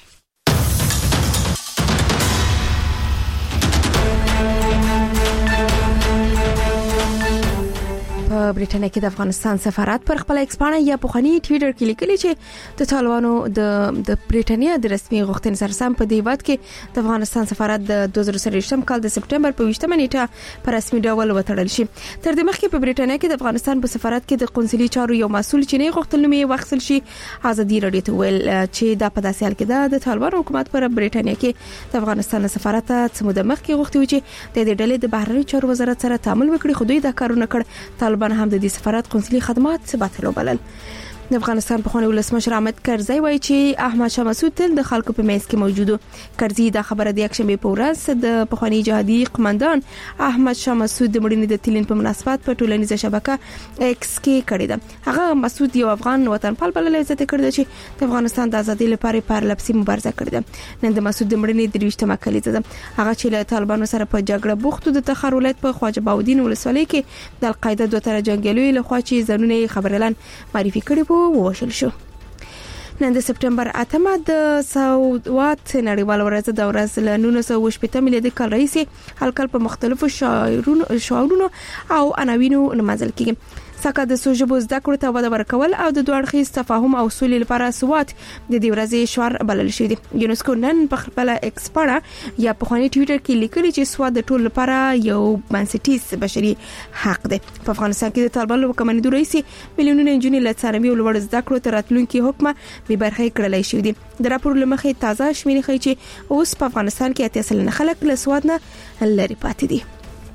په بریټانیا کې د افغانستان سفارت پر خپل ایکس پاڼه یا په خني ټوئیټر کې لیکلي چې د طالبانو د بریټانیا د رسمي غوښتنې سره سم په دی وخت کې د افغانستان سفارت د 2023 کال د سپټمبر په 20 نیټه په رسمي ډول وتړل شي. تر دې مخکې په بریټانیا کې د افغانستان په سفارت کې د قونسلي چارو یو مسول چې نه غوښتل نومي وغوښتل شي. ازادي رادیو ته ویل چې دا په داسې حال کې د طالبانو حکومت پر بریټانیا کې د افغانستان سفارت څخه د مخکې غوښتي و چې د دې ډلې د بهرنی چارو وزارت سره تعامل وکړي خو دوی دا کارونه کړ. طالبان هم د دې سفارت قونسلي خدمات باطل وبلل. د افغانستان په خونی ولسمشر احمد کرزی وایي چې احمد شاه مسعود تل د خلکو په میز کې موجود. کرزی دا خبره د یکشنبه په ورځ د پخوانی جهادي قومندان احمد شاه مسعود د مړینې د تلین په مناسبت په ټولنیزه شبکه ایکس کې کړی ده. هغه مسعود یو افغان وطنپال بلل عزت کړی چې د افغانستان د ازادۍ لپاره پارلپسي مبارزه کړې ده. نن د مسعود د مړینې 23مه کلیزه ده. هغه چې له طالبانو سره په جګړه بوختو د تخار ولایت په خواجه باودین ولسوالۍ کې د القاعده دوه تر جنگیالو له خوا چې ځانونه خبرلن معرفي کړي ووشل شو. نن د سپټمبر 8 د ساوات نړیوال ورځ د ورځ له 1980 میلادي کال راهیسې هلکل په مختلفو شعارونو او عناوینو نمازل کیږي. سکه د سوجبو زده کړو ته وده ورکول او د دوه اړخیز تفاهم او سولې لپاره سوات د دې ورځې شعار بلل شوی دی. یونسکو نن په خپل ایکس پاڼه یا په خونی ټوئیټر کې لیکلي چې سوات د ټول لپاره یو بنسټیز بشري حق دی. په افغانستان کې د طالبانو حکومت دوی میلیونونه انجونې له څارمي او لوړ زده کړو تر راتلونکي حکومت به برخه کړلای شي دي. د راپور لمخې تازه شمیرې ښيي چې اوس په افغانستان کې 80% خلک له سواد نه لري پاتې دي.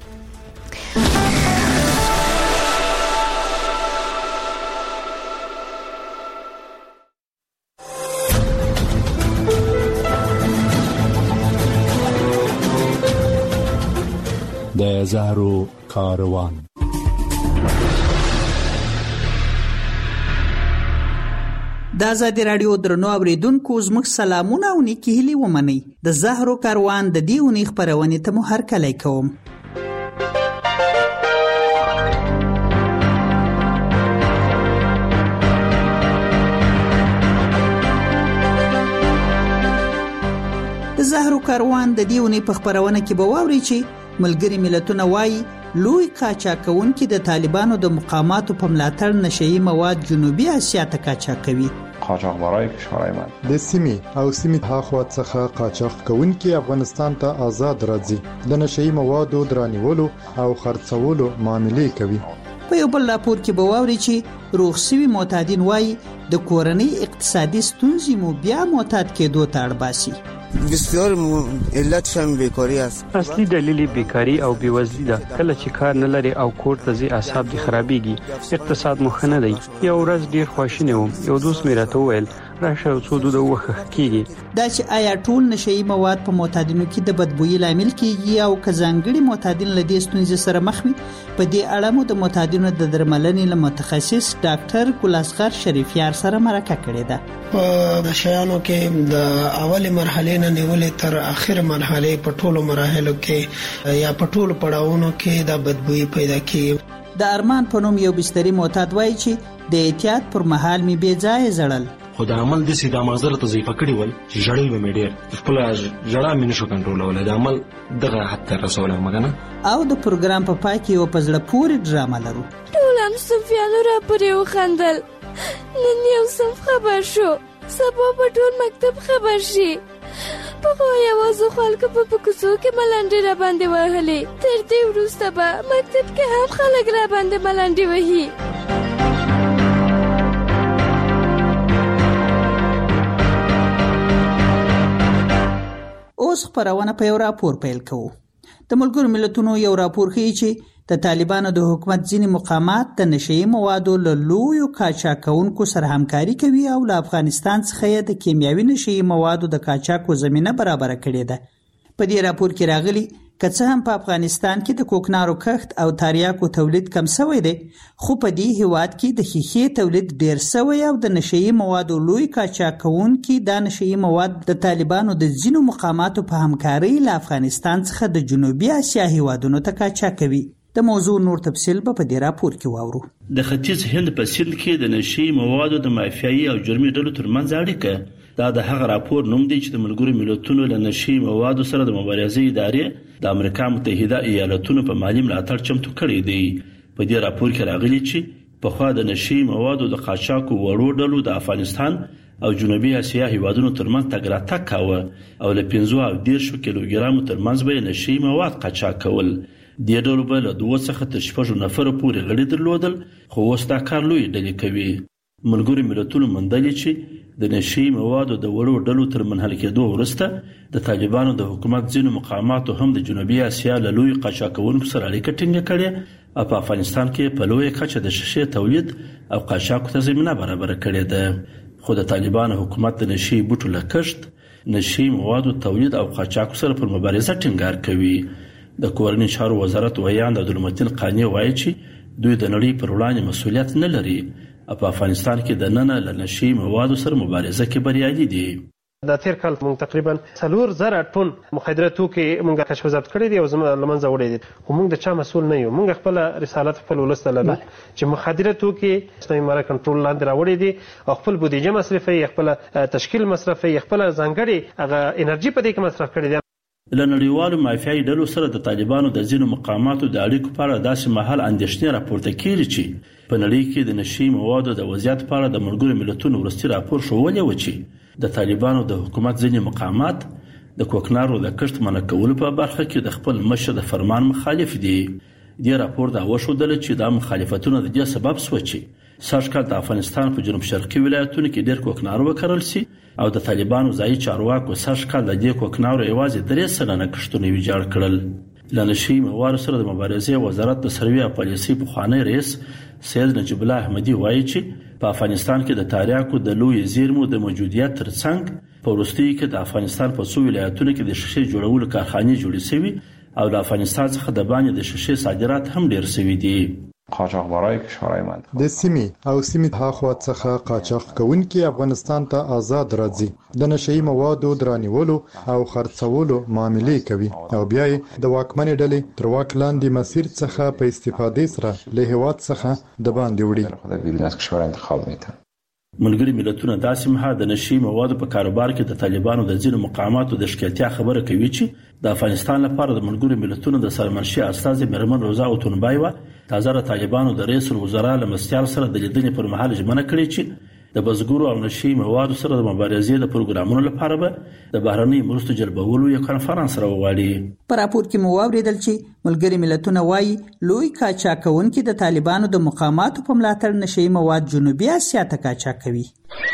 د زهرو کاروان. د آزادی رادیو درنو اوریدونکو زموږ سلامونه او نیکی هیلې ومنئ. د زهرو کاروان د دې اونۍ خبرونه ته مو هرکلی کوم. د زهرو کاروان د دې اونۍ په خبرونه کې به واورئ چې ملګری ملتونه وایي لوی قاچاقونکي د طالبانو د مقاماتو په ملاتړ نشئی مواد جنوبي اسیا ته قاچاقوي. قاچاقبرای کشورهای من د سیمې او سیمې هاخوا څخه قاچاق کوونکي افغانستان ته آزاد راځي د نشئی موادو درانیولو او خرڅولو معاملې کوي. په یو بل راپور کې به واورئ چې روغ شوي معتادین وایي د کورنۍ اقتصادي ستونزې مو بیا معتاد کېدو ته اړ باسي. بسیار علتش هم بیکاری است. اصلي دلیل بیکاری او بیوزلی ده. کله چې کار نه لري او کور ته ځي اعصاب دي خرابېږي. اقتصاد مخ نه دی. یو ورځ ډیر خواشینی وم. یو دوست مې راته وویل راشه څو دوه وخه کیږي. دا چې آیا ټول نشئی مواد په معتادینو کې د بدبوئی لامل کیږي او کزانګړي معتادین له دې ستونزې سره مخ وي. په دې اړه مو د معتادینو د درملنې له متخصص ډاکټر ګلاسغر شریفیار سره مرکه کړې ده. په نشایانو کې د اول مرحله نه نیولې تر اخر مرحله په ټولو مراحلو کې یا په ټولو پړاوونو کې د بدبوئی پیدا کیږي. د ارمان په نوم یو بستري معتاد وایي چې د احتیاط پر مهال می بې ځای زړل. خو د عمل د سیده مازر ته ضعیف کړی ول چې جړل به مې ډیر خپل جړه مې نشو کنټرولول. د عمل دغه حد ته رسول مګنه. او د پروګرام په پای کې یو پزړه پوری ډرامه لرو. ټول هم صفیانو را پورې وخندل. نن یو صف خبر شو. سبا په ټول مکتب خبر شي. په یوازې خلکو په کوڅو کې ملنډې را باندې وهلې. تر دې وروسته به مکتب کې هم خلک را باندې ملنډې وهي. اوس خبرونه په یو راپور پیل کوو. د ملګرو ملتونو یو راپور ښیي چې د طالبانو د حکومت ځینې مقامات د نشئی موادو له لویو قاچاقونکو سره همکاري کوي او له افغانستان څخه د کیمیاوي نشئی موادو د قاچاقو زمینه برابر کړې ده. په دې راپور کې راغلي که څه هم په افغانستان کې د کوکنارو کښت او تریاکو تولید کم شوی دی، خو په دې هیواد کې د ښیښې تولید ډیر شوی او د نشهیي موادو لوی قاچاقونکي دا نشهیي مواد د طالبانو د ځینو مقاماتو په همکارۍ له افغانستان څخه د جنوبي اسیا هیوادونو ته قاچاق کوي. د موضوع نور تفصیل په دې راپور کې واورو. د ختیځ هند په سند کې د نشهیي موادو د مافیایي او جرمي ډلو ترمنځ اړیکه دا د هغه راپور نوم دی چې د ملګرو ملتونو له نشهیي موادو سره د مبارزې ادارې د امریکا متحده ایالاتونو په مالی ملاتړ چمتو کړی دی. په دې راپور کې راغلي چې په خوا د نشهیي موادو د قاچاقو وړو ډلو د افغانستان او جنوبي اسیا هیوادونو ترمنځ تګ راتګ کاوه او له 15 کیلوګرامو ترمنځ به نشهیي مواد قاچاق کول. دې ډلو به له 2 څخه تر 6 نفر پورې غړي درلودل، خو اوس دا کار لوی ډلې کوي. ملګرو ملتونو موندلي چې د نشهیي موادو د وړو ډلو تر منحل کېدو وروسته د طالبانو د حکومت ځینو مقاماتو هم د جنوبي اسیا له لوی قاچاقونکو سره اړیکه ټینګه کړې او په افغانستان کې په لویه کچه د شیشې تولید او قاچاقو ته زمینه برابره کړې ده. خو د طالبانو حکومت د نشهیي بوټو له کښت، نشهیي موادو تولید او قاچاقو سره پر مبارزه ټینګار کوي. د کورنۍ چارو وزارت ویاند عبدالمتین قانی وایي چې دوی د نړۍ پر وړاندې مسؤلیت نه لري او په افغانستان کې د نن له نشهیي موادو سره مبارزه کې بریالي دي. د تیر کال موږ تقریبا 4,000 ټن مخدره توکي موږ کشف کړی دي او لمنځه وړي دي، خو موږ د چا مسؤل نه یو. موږ خپل رسالت خپل ولست لرو چې مخدره توکي اسلامي امارت کنټرول لاندې راوړي دي او خپل بودیجه مصرفي، خپل تشکیل مصرفي، خپل ځانګړي هغه انرژي په دې کې مصرف کړي دي. له نړیوالو مافیایي ډلو سره د طالبانو د ځینو مقاماتو د اړیکو په اړه داسې مهال اندېښنې راپورته کېږي چې په نړۍ کې د نشهیي موادو د وضعیت په اړه د ملګرو ملتونو وروستي راپور ښوولی و چې د طالبانو د حکومت ځینې مقامات د کوکنارو د کښت منع کولو په برخه کې د خپل مشر د فرمان مخالف دي. دې راپور دا وښودل چې دا مخالفتونه د دې سبب شو چې سږ کال د افغانستان په جنوب شرقي ولایتونو کې ډېر کوکنار وکرل شي او د طالبانو ځایي چارواکو سږ کال د دې کوکنارو یوازې 3 سلنه کښتونه ویجاړ کړل. له نشهیي موادو سره د مبارزې وزارت د سروې او پالیسۍ پخوانی رئیس سید نجیب الله احمدي وایي چې په افغانستان کې د تریاکو د لوی زیرمو د موجودیت ترڅنګ په وروستیو کې د افغانستان په څو ولایتونو کې د شیشې جوړولو کارخانې جوړې شوي او د افغانستان څخه د باندې د شیشې صادرات هم ډیر شوي دي. قاچاقبرای کشورهای منطقه د سیمې او سیمې هاخوا څخه قاچاق کوونکي افغانستان ته آزاد راځي، د نشهیي موادو درانیولو او خرڅولو معاملې کوي او بیا د واکمنې ډلې تر واک لاندې مسیر څخه په استفادې سره له هیواد څخه د باندې وړي. ملګري ملتونه داسې مهال د نشهیي موادو په کاروبار کې د طالبانو د ځینو مقاماتو د ښکېلتیا خبره کوي چې د افغانستان لپاره د ملګرو ملتونو د سرمنشي استازي میرمن روزا اوتونبایوا تازه د طالبانو د رئیس الوزرا له مستیار سره د لیدنې پر مهال ژمنه کړې چې د بزګرو او نشهیي موادو سره د مبارزې د پروګرامونو لپاره به د بهرنۍ مرستو جلبولو یو کنفرانس راوغواړي. په راپور کې مو واوریدل چې ملګري ملتونه وایي لوی قاچاقونکي د طالبانو د مقاماتو په ملاتړ نشهیي مواد جنوبي اسیا ته قاچاق کوي.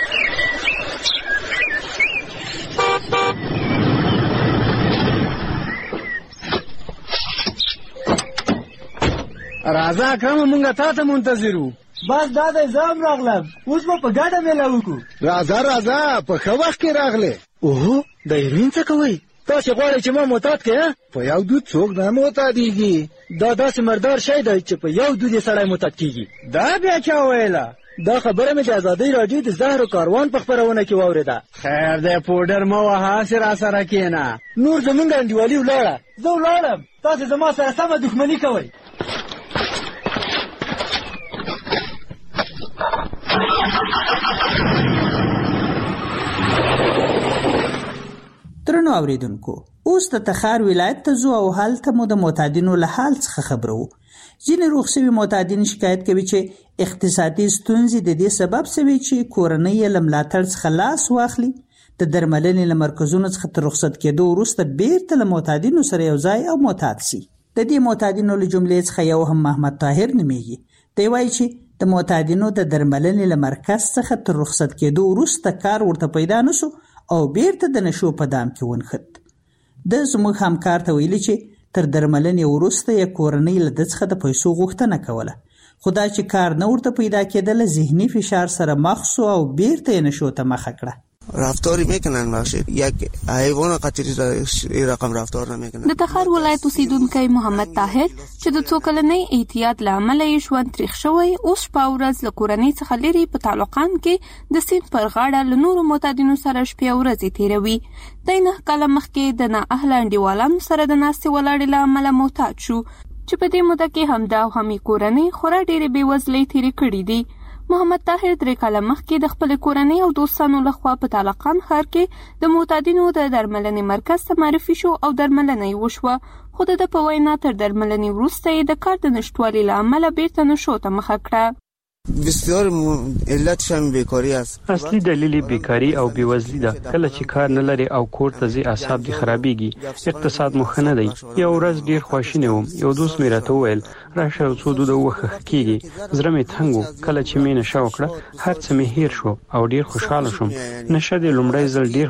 راځه کوم مونږه تاسو منتظرو. بس دا د زام راغلم، اوس په ګډه مېله وکړو. راځه په ښه وخت کې راغله. اوه د هیروین څه کوي؟ تاسو غواړئ چې ما معتاد کړئ؟ په یو دود څوک نه معتادیږي. دا داسې مردار شی دی چې په یو دود یې سړی معتاد کیږي. دا بیا چا ویله؟ دا خبره مې د ازادۍ راډیو د زهر کاروان په خپرونه کې واورېده. خیر دی پوډر مه وهه، هسې راسره کښېنه. نور زمونږ انډیوالي ولاړه. زه ولاړم، تاسې زما سره سمه دښمني کوئ. درنو اوریدونکو، اوس د تخار ولایت ته ځو او هلته مو د معتادینو له حال څخه خبرو. ځینې روغ شوي معتادین شکایت کوي چې اقتصادي ستونزې د دې سبب شوي چې کورنۍ یې له ملاتړ څخه لاس واخلي، د درملنې له مرکزونو څخه تر رخصت کېدو وروسته بیرته له معتادینو سره یو ځای او معتاد شي. د دې معتادینو له جملې څخه یو هم محمد طاهر نومیږي. دی وایي چې د معتادینو د درملنې له مرکز څخه تر رخصت کېدو وروسته کار ورته پیدا نشو او بیرته د نشو په دام کې ونښت. د زموږ همکار ته ویلي چې تر درملنې وروسته یې کورنۍ له ده څخه د پیسو غوښتنه کوله، خو دا چې کار نه ورته پیدا کېدله ذهني فشار سره مخ شو او بیرته یې نشو ته مخه کړه. رفتاری میکنن باشه یک حیوان قطری رقم رفتار نمیکنن. د تخار ولایت اوسیدونکو محمد طاهر چې د څو کلنۍ احتیاط لامل یې ژوند تریخ شوی، اوس په ورځ له کورنۍ څخه لري په تعلقان کې د سیند پر غاړه له نورو معتادینو سره شپې او ورځې تیروي. د 9 کاله مخکې د نااهله انډیوالانو سره د ناستې ولاړې له امله معتاد شو چې په دې موده کې همدا او همي کورنۍ خورا ډېرې بېوزلۍ تیرې کړې دي. محمد طاهر 3 کاله مخکې د خپل کورنۍ او دوستانو لخوا په تعلقان ښار کې د معتادینو د درملنې مرکز ته معرفي شو او درملنه یې وشوه، خو د په وینا تر درملنې وروسته یې د کار د نشتوالي له امله بیرته نشو ته مخه کړه. بسیار علتش هم بیکاری است. اصلي دلیل بیکاری او بیوزلی ده. کله چې کار نه لري او کور ته ځي اعصاب دي خرابېږي، اقتصاد مو ښه نه دی. یو ورځ ډیر خواشینی وم، یو دوست مې راته وویل راشه څو دوده وخه کېږي. زړه مې تنګ و. کله چې مې نشه وکړه هر څه مې هیر شو او ډیر خوشاله شوم. نشه د لومړی ځل ډیر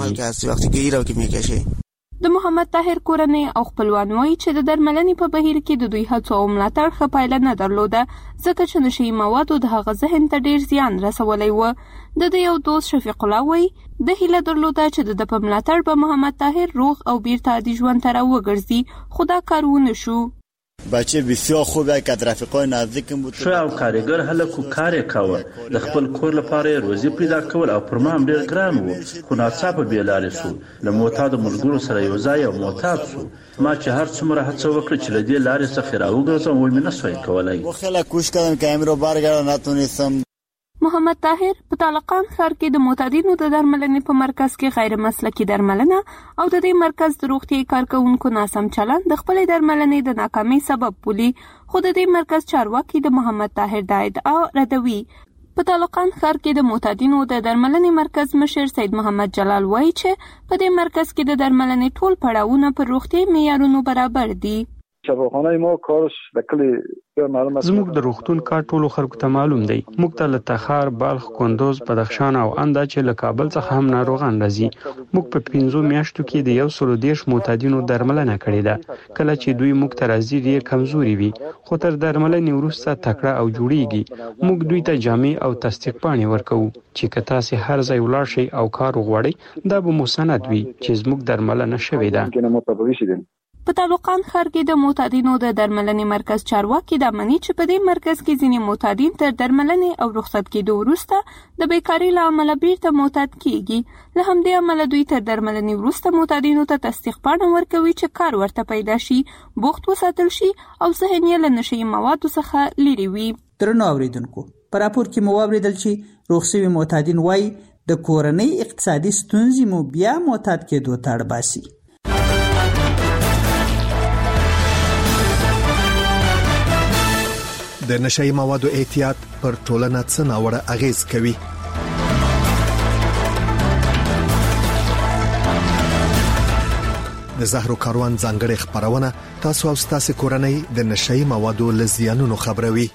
خوښیږي. د محمد طاهر کورنۍ او خپلوان وایي چې د درملنې په بهیر کې د دوی هڅو او ملاتړ ښه پایله نه درلوده، ځکه چې نشهیي موادو د هغه ذهن ته ډیر زیان رسولی و. د ده یو دوست شفیق الله وایي د هیله درلوده چې د ده په ملاتړ به محمد طاهر روغ او بیرته عادي ژوند ته راوګرځي، خو دا کار ونه شو. بچه بسیار خوبه که رفیقای نزدیکم بود. ښه او کارګر هلک کار یې کاوه، د خپل کور لپاره یې روزي پیدا کول او پر ما هم ډېر ګران و، خو ناڅاپه بې لارې شو. له معتادو ملګرو سره یو ځای او معتاد شو. ما چې هر څومره هڅه وکړه چې له دې لارې څخه راوګرځم وایي مې نسوای کولی. خیلی کوشش کردم که امروز برگردم نتونستم. محمد طاهر په تعلقان ښار کې د معتادینو د درملنې په مرکز کې غیر مسلکي درملنه او د دې مرکز د روغتیايي کارکونکو ناسم چلند د خپلې درملنې د ناکامۍ سبب بولي، خو د دې مرکز چارواکي د محمد طاهر د ادعا ردوي. په تعلقان ښار کې د معتادینو د درملنې مرکز مشر سید محمد جلال وایي چې په دې مرکز کې د درملنې ټول پړاوونه پر روغتیايي معیارونو برابر دي. شفاخانه ما کارش د کلی معلومه زموږ د روغتون کار ټولو خلکو ته معلوم دی. موږ ته له تخار، بلخ، کندوز، بدخشان او اندا چې له کابل څخه هم ناروغان راځي. موږ په 15 میاشتو کې د 130 معتادینو درملنه کړې ده. کله چې دوی موږ ته راځي ډېر کمزوري وي، خو تر درملنې وروسته تکړه او جوړیږي. موږ دوی ته جامې او تصدیق پاڼې ورکوو چې که تاسو هر ځای ولاړ شئ او کار وغواړئ دا به مستند وي چې زموږ درملنه شوې ده. په تعلقان ښار کې د معتادینو د درملنې مرکز چارواکي دا مني چې په دې مرکز کې ځینې معتادین تر درملنې او رخصت کېدو وروسته د بیکارۍ له امله بیرته معتاد کیږي. له همدې امله دوی تر درملنې وروسته معتادینو ته تصدیق پاڼه ورکوي چې کار ورته پیدا شي، بوخت وساتل شي او ذهن یې له نشهیي موادو څخه لرې وي. درنو اوریدونکو، په راپور کې مو واوریدل چې روغ شوي معتادین وایي د کورنۍ اقتصادي ستونزې مو بیا معتاد کېدو ته اړ باسي. د نشهیي موادو احتیاط پر ټولنه څه ناوړه اغیز کوي؟ د زهرو کاروان ځانګړې خبرونه تاسو او تاسو کورنۍ د نشهیي موادو له زیانونو خبروي.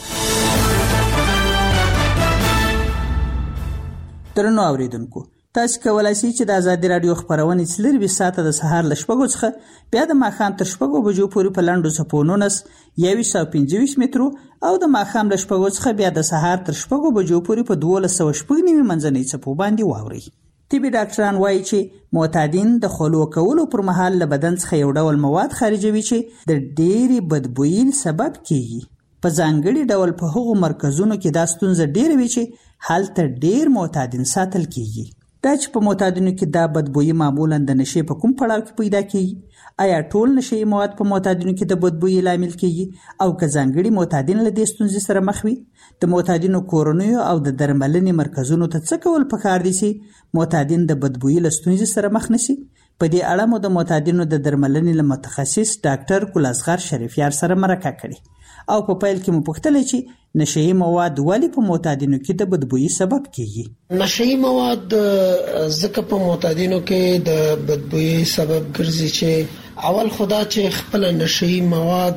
درنو اوریدونکو، تاسو کولای شئ چې د ازادي رادیو خبرونه څلور ساعته د سهار ل شپږو څخه بیا د ماښام تر شپږو بجو پورې په لاندو سپونو نس 125 مترو او د ماښام ل شپږو څخه بیا د سهار تر شپږو بجو پورې په 1290 منځنۍ چپو باندې واوري. طبي ډاکټران وایي چې معتادین د خلو کولو پر مهال له بدن څخه یو ډول مواد خارجوي چې د ډېری بدبوئی سبب کیږي. په ځانګړي ډول په هغو مرکزونو کې دا ستونزه ډېره وي چې هلته ډېر معتادین ساتل کیږي. دا چې په معتادینو کې دا بدبوئی معمولا د نشې په کوم پړاو کې پیدا کیږي؟ آیا ټول نشهیي مواد په معتادینو کې د بدبوئی لامل کیږي او که ځانګړي معتادین له دې ستونزې سره مخ وي؟ د معتادینو کورنیو او د درملنې مرکزونو ته څه کول پکار دي چې معتادین د بدبوئی له ستونزې سره مخ نشي؟ په دې اړه مو د معتادینو د درملنې له متخصص ډاکټر ګلازغر شریفیار سره مرکه کړې او په پیل کې مو پوښتلې چې نشهیي مواد ولې په معتادینو کې د بدبوئی سبب کیږي. نشهیي مواد ځکه په معتادینو کې د بدبوئی سبب ګرځي چې اول خدا چې خپل نشئی مواد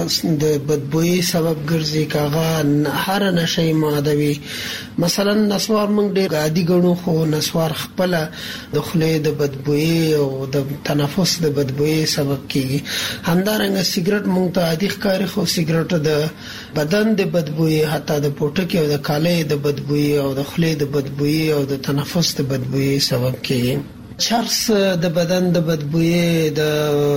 د بدبوئی سبب ګرځي کاغه هر نشئی ماده وي مثلا نسوار موږ ډېر عادي ګڼو خو نسوار خپل د خولې د بدبوئی او د تنفس د بدبوئی سبب کیږي همدارنګه سیګریټ موږ ته عادي ښکاري خو سیګریټ د بدن د بدبوئی حتی د پوټکي او د کالې د بدبوئی او د خولې د بدبوئی او د تنفس د بدبوئی سبب کیږي چرس د بدن د بدبوئی د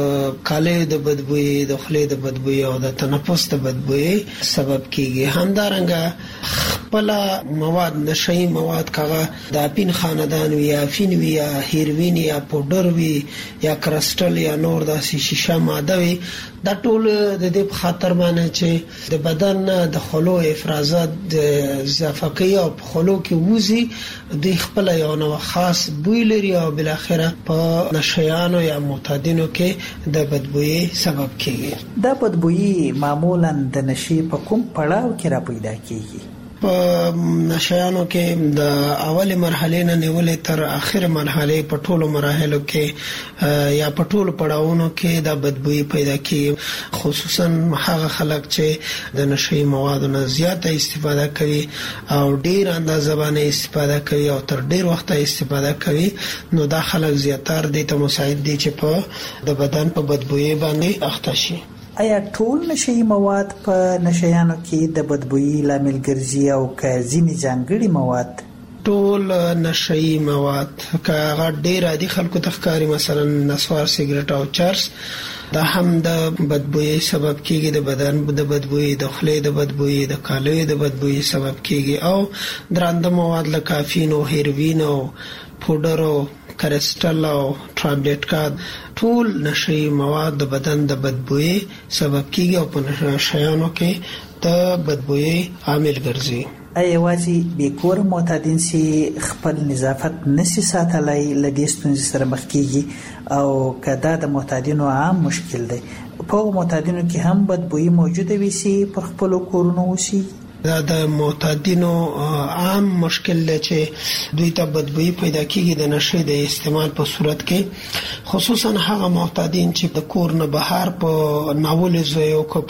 کالې د بدبوئی د خولې د بدبوئی او د تنفس د بدبوئی سبب کیږي همدارنګه خپل مواد نشئی مواد کاغه د اپین خاندان وی یا افین وی یا هیروین یا پودر وی یا کرسټل یا نور د شیشه ماده وی دا ټول د دې په خاطر باندې چې د بدن د خلو افرازات د اضافه کوي او په خلو کې وځي د خپل یو نو خاص بوی لري او بل اخره په نشیانو یا معتادینو کې د بدبوئی سبب کیږي دا بدبوئی معمولا د نشي په کوم پړاو کې را پیدا کیږي په نشیانو کې د اول مرحله نه نیولې تر اخر مرحله په ټولو مراحلو کې یا په ټولو پړاوونو کې د بدبوئی پیدا کیږي خصوصا هغه خلک چې د نشئی موادو نه زیاته استفاده کوي او ډیر اندازه باندې استفاده کوي او تر ډیر وخت استفاده کوي نو دا خلک زیاتره د ته مساعد دي چې په د بدن په بدبوئی باندې اخته شي آیا ټول نشئی مواد په نشیانو کې د بدبوئی لامل ګرځي او که ځینې ځانګړي مواد ټول نشئی مواد که ډیر عادي خلکو ته ښکاري مثلا نسوار سیګریټ او چرس دا هم د بدبوئی سبب کیږي د بدن د بدبوئی د خولې د بدبوئی د کالې د بدبوئی سبب کیږي او درانده مواد لکه کافین او هیروین او پودر او کرسټل او ټابلیټ کا ټول نشئی مواد د بدن د بدبوئی سبب کیږي او په نشیانو کې د بدبوئی عامل ګرځي یوازې بیکور معتادین سي خپل نظافت نسی ساتلای لدې ستونزې سره مخ کیږي او کدا د معتادینو عام مشکل دی په معتادینو کې هم بدبوئی موجوده وي سي پر خپل کورونو وسی دا د معتادینو عام مشکل دی چې دوی ته بدبوئی پیدا کیږي د نشې د استعمال په صورت کې خصوصا هغه معتادین چې د کور نه بهر په ناول زویو کو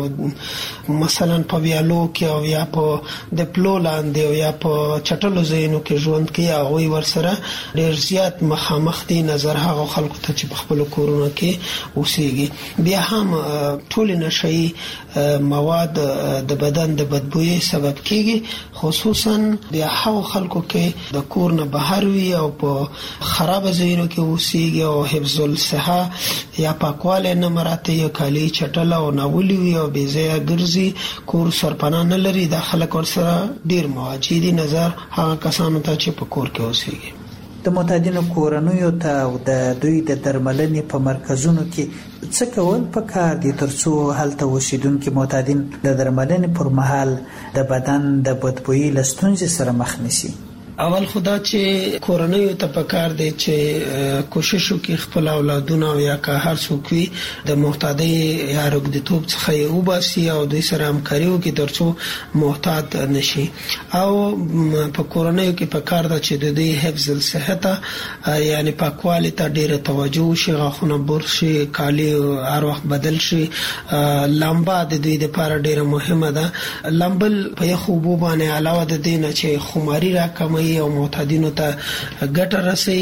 په مثلا په ویالو کې او یا په د پلو لاندې او یا په چټلو زینو کې ژوند کوي هغه ورسره ډیر زیات مخامخ دي نظر هغه خلکو ته چې په خپل کورونو کې اوسېږي بیا هم ټول نشئی مواد د بدن د بدبوئی سبب کیږي خصوصا بیا هغه خلکو کې د کور نه بهر وي او په خراب ځایونو کې اوسېږي او حفظ الصحه یا پاکواله نه مراته یو کالی چټل او ناولي وي او بې ځای ګرځي کور سرپناه نه لري د خلک ورسره ډیر مواجهدي نظر هغه کسانو ته چې په کور کې اوسېږي د معتادینو کورنیو ته او د دوی د درملنې په مرکزونو کې څه کول پکار دي ترڅو هلته اوسیدونکو معتادین د درملنې پر مهال د بدن د بدبوئی لستونزې سره مخ نشي اول خدا چې کورنیو ته پکار دی چې کوشش وکړي خپل اولادونه او یا که هر څوک وي د محتاجۍ یا رګدتوب څخه یې وباسي او دوی سره همکاري وکړي ترڅو محتاج نشي او په کورنیو کې پکار ده چې د دې حفظ الصحه یعنی پاکوالي ته ډیره توجه وشي غاښونه برش شي کالي هر وخت بدل شي لامبا د دوی لپاره ډیره مهمه ده لامبل په یخو اوبو باندې علاوه د دې نه چې خماري راکموي او معتادینو ته ګټه رسي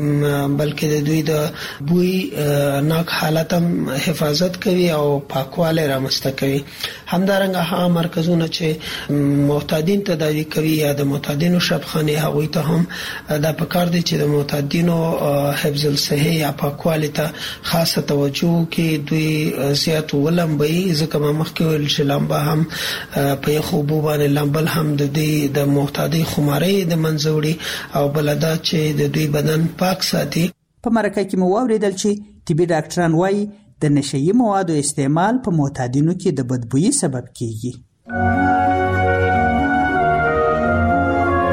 بلکې د دوی د بوی ناک حالت هم حفاظت کوي او پاکواله رامسته کوي همدارنګه هغه مرکزونه چې معتادین تداوی کوي یا د معتادینو شفخانه هغوی ته هم دا پکار دي چې د معتادینو حفظ الصحه یا پاکواله ته خاصه توجه کوي دوی زیات ولمبي ځکه ما مخکې ویل چې لامبا هم په یخو بو باندې لامبل هم د دې د معتادی خماري د منځوړي او بلدا چې د دوی بدن پاک ساتي په مرکه کې مو اوریدل چې طبي ډاکټران وايي د نشئی موادو استعمال په معتادینو کې د بدبوئی سبب کیږي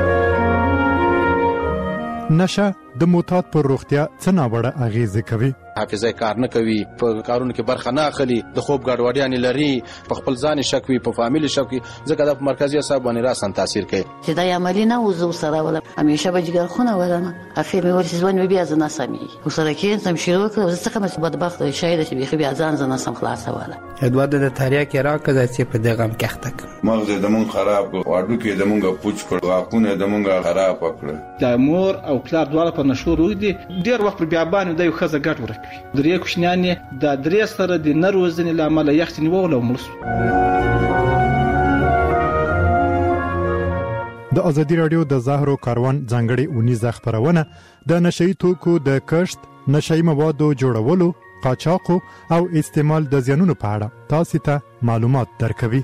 نشه د معتاد پر روغتیا څه ناوړه اغیزه کوي حافظه کار نه کوي، په کارونو کې برخه نه اخلي، د خوب ګډوډیان لري، په خپل ځان شک وي، په فامیل شک وي، ځکه د مرکزي اعصاب باندې راسن تاثیر کوي. چې دا عملی نه وزو سره ولا همیشه به جګر خونه ولنه اخر مې ورسې ځوان بیا ځنه سمي وسره کې سم شروع کړ زه څنګه مې بدبخت شاید چې بیا ځان ځنه سم خلاص ولا ادوار د تاریخ کې راکړه چې په دغه مکحتک مغز د مون خراب واډو کې د مونږه پوچ کړ واقونه د مونږه خراب کړ. د مور او پلار دواړه په نشو روي دي ډیر وخت پر بیابان د یو خزه ګټ ورکوي. درې کوشنیانې د درې سره د نروزنې لامل یخت نیول او مړ. د ازادي رادیو د زهرو کاروان ځانګړي اونیزه خبرونه د نشئی توکو د کښت، نشئی موادو جوړولو، قاچاق او استعمال د زیانونو په اړه تاسو ته معلومات درکوي.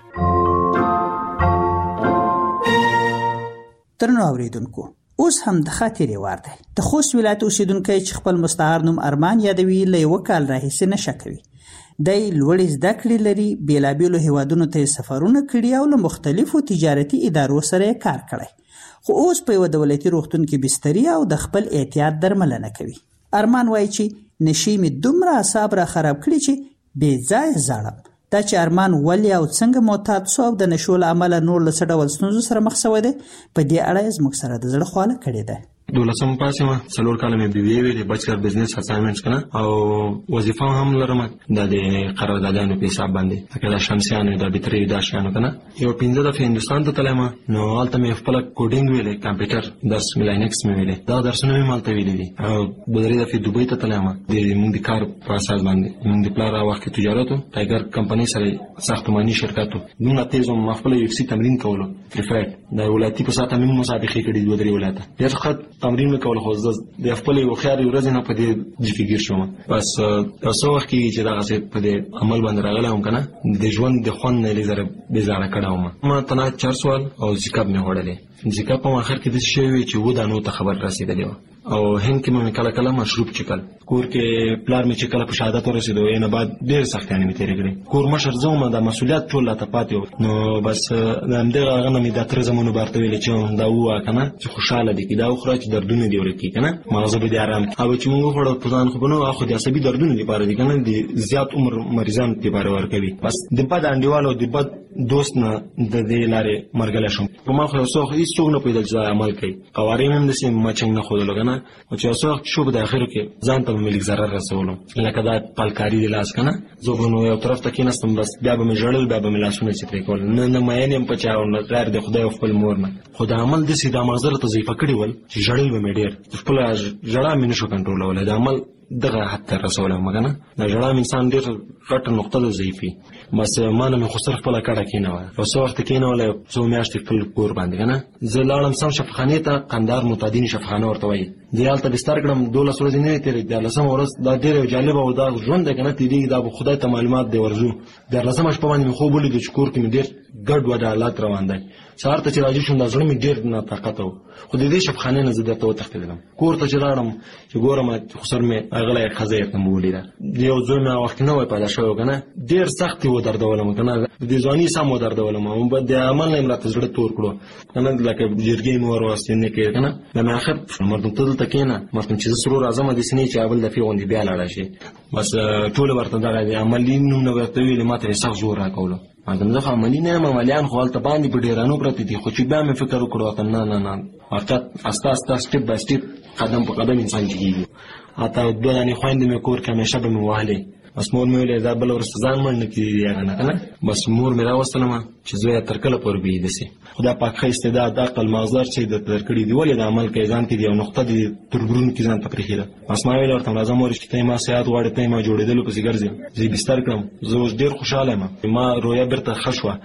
ترنو اوریدونکو اوس هم د خاطرې وار دی. د خوست ولایت اوسیدونکو چې خپل مستعار نوم ارمان یادوي له یو کال راهیسې نشه کوي. د لوړې زده کړې لري، بیلابیلو هیوادونو ته سفرونه کړي او له مختلفو تجارتي ادارو سره کار کړي، خو اوس په یو دولتي روغتون کې بستري او د خپل احتیاط درملنه کوي. ارمان وایي چې نشي مې دومره اعصاب را خراب کړي چې بې ځایه ځاړم. دا چې ارمان ولې او څنګه معتاد شو او د نشو له امله نور له څه ډول ستونزو سره مخ شوی دی، په دې اړه زموږ سره د زړه خواله کړې ده. 12 پاسه ما څلور کاله مې بي بي ویلې بچلر بزنس اساینمنټس کنه او وظیفه هم لرم د قراردادانو په حساب باندې کله شمسیانو د بتري د شانو کنه یو 15 دفعه هندستان ته تلم نو حالت مې خپل کوډینګ ویلې کمپیوټر درس ملاینکس مې ویلې دا درسونه مې مالته ویلې دي او بدري دفعه دوبۍ ته تلم د موږ د کار په اساس باندې موږ د پلار وخت تجارت ټایګر کمپنی سره ساختماني شرکتو موږ تیزو خپل یو سی تمرین کولو پرفیکټ د ولایتي په ساته موږ مسابقه کړې دوه درې ولایت ډېر خط تمرین وکول خو د خپل یو خیال ورځ نه په دې ځکه شوم بس تاسو وخت کې چې دا غسه په دې عمل باندې راغلم کنه د ژوند د خون نه لزر به زړه کړم ما تنا 4 سوال او ځکه مې وړلې ځکه په اخر کې د شی وی چې و دا نو ته خبر رسیدلی او هند کې مې کله کله مشروب چکل کور کې پلار مې چې کله په شهادت ورسېدو یې نه بعد ډېر سختیانې مې تیرې کړې کور مشر زوم د مسولیت ټول لا ته پاتې نو بس د همدغه هغه مې د تر زمونو برته ویل چې دا وه کنه چې خوشاله دي کې دا وخوره چې دردونه دي ورکی کنه مغزه به دې آرام او چې موږ وخوړو په ځان خو بنو اخو د عصبي دردونه لپاره دي کنه د زیات عمر مریضان لپاره ورکوي بس د بد انډیوالو د بد دوست نه د دې لارې مرګله شم په ما خو څو هیڅ څوک نه پیدا چې عمل کوي قوارې هم د سیم مچنګ نه خودلو کنه او چې څو شو په اخر کې ځان ته ملک zarar رسولو لکه دا پالکاری د لاس کنه زوبنو یو طرف ته کېناستم بس بیا به مې جوړل بیا به مې لاسونه چې کول نه مېنم په چاو نه غیر د خدای خپل مور نه خدای عمل د سیده مغزر ته ضعیف کړی ول چې جړل به مې ډیر خپل جړه مې نشو کنټرولول د عمل دغه حد ته رسوله مګنه د جړه انسان ډیر غټ نقطه ده ضعیفي بس ما نه خو صرف په لکړه کې نه و او څو وخت کې نه ول څو میاشتې خپل کور باندې کنه زه لاړم سم شفخانه ته قندار متادین شفخانه ورته وای دیالته بستر کړم 12 ورځې نه تیرې د لسم ورځ دا ډیر جالب او دا ژوند کنه تیری دا خدای ته معلومات دی ورزو د لسم شپه باندې خو بولې د شکور کې ډیر ګډ وډ حالات روان دي سهار ته چې راځي شوم د ځړم ډیر نه طاقت او خو د دې شفخانه نه زده ته وتښتیدم کور ته چې راړم چې ګورم چې خسر مې اغله خزیر ته مولیدا دیو زونه وخت نه وای پیدا شو کنه ډیر سخت و دردولم کنه د ځواني سم و دردولم او بد عمل نه امرته زړه تور کړو کنه لکه جرګې مور واستنه کې کنه د اخر مردم ته تکینه مردم چې سرور اعظم د سنې چې اول د پیغوندې بیا لاړ شي بس ټول ورته درې عملی نو ورته ویل ماته سخت زور راکولو مګر زه عملی نه مالیان خو البته باندې په ډیرانو پرته دي خو چې بیا مې فکر وکړو ته نه فقط استا سټپ بای سټپ قدم په قدم انسان جوړیږي اته دوه دانی خويندې مې کور کې همیشه به مې وهلې بس مور مې ویلې دا بل ورسته ځان مړ نه کیږي هغه نه بس مور مې راوستلم چې زوی تر کله پر بي دسي خدا پاک خې استعداد عقل مغزر چې د ترکړې دی ولې د عمل کې ځان کې دی او نقطه دی تربرون کې ځان تپریخي ده بس ما ویل ورته لازم ورشته ته ما سیاحت غواړې ته ما جوړېدل په سیګر زی بستر کړم زه اوس ډیر خوشاله ما رویا برته خشوه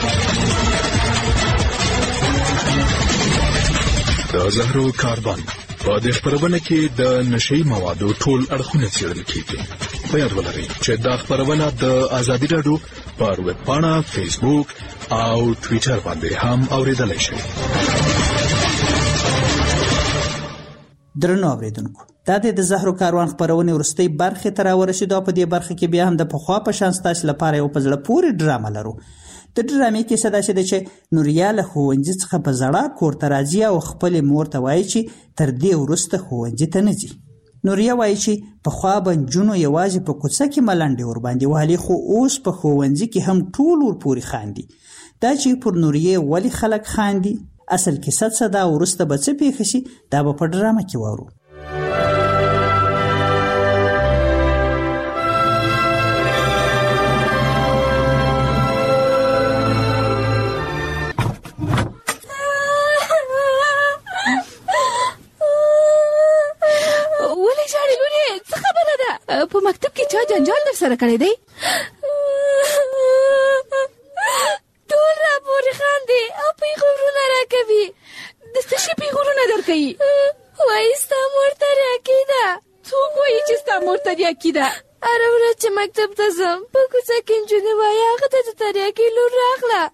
د زهرو کاربن په دې خبرونه کې د نشئی موادو ټول اړخونه څېړل کیږي په یاد ولرئ چې دا خبرونه د ازادي رادیو پر ویب پاڼه فیسبوک او ټوئیټر باندې هم اوریدلای شئ. درنو اوریدونکو دا د زهرو کاروان خبرونه ورستۍ برخه تر ورسېدو په دې برخه کې بیا هم د پخوا په شان ستاسو لپاره یو پزړه پوری ډرامه لرو. د ډرامې کې صدا شته چې نوریا له ښوونځي څخه په زړه کور ته راځي او خپل مور ته وایي چې تر دې وروسته ښوونځي ته نه ځي. نوریا وایي چې پخوا به نجونو یوازې په کوڅه کې ملنډې ورباندې وهلې، خو اوس په ښوونځي کې هم ټول ورپورې خاندي. دا چې پر نوریې ولې خلک خاندي، اصل کیسه څه ده، وروسته به څه پیښه شي، دا به په ډرامه کې واورو. په مکتب کې چا جنجال در سره کړی دی؟ ټول را پورې خاندي او پیغورونه راکوي. د څه شي پیغورونه درکوي؟ وایي ستا مور تریاکي ده. څوک وایي چې ستا مور تریاکي ده؟ هره ورځ چې مکتب ته ځم په کوڅه کې نجونې وایي هغه ته د تریاکي لور راغله.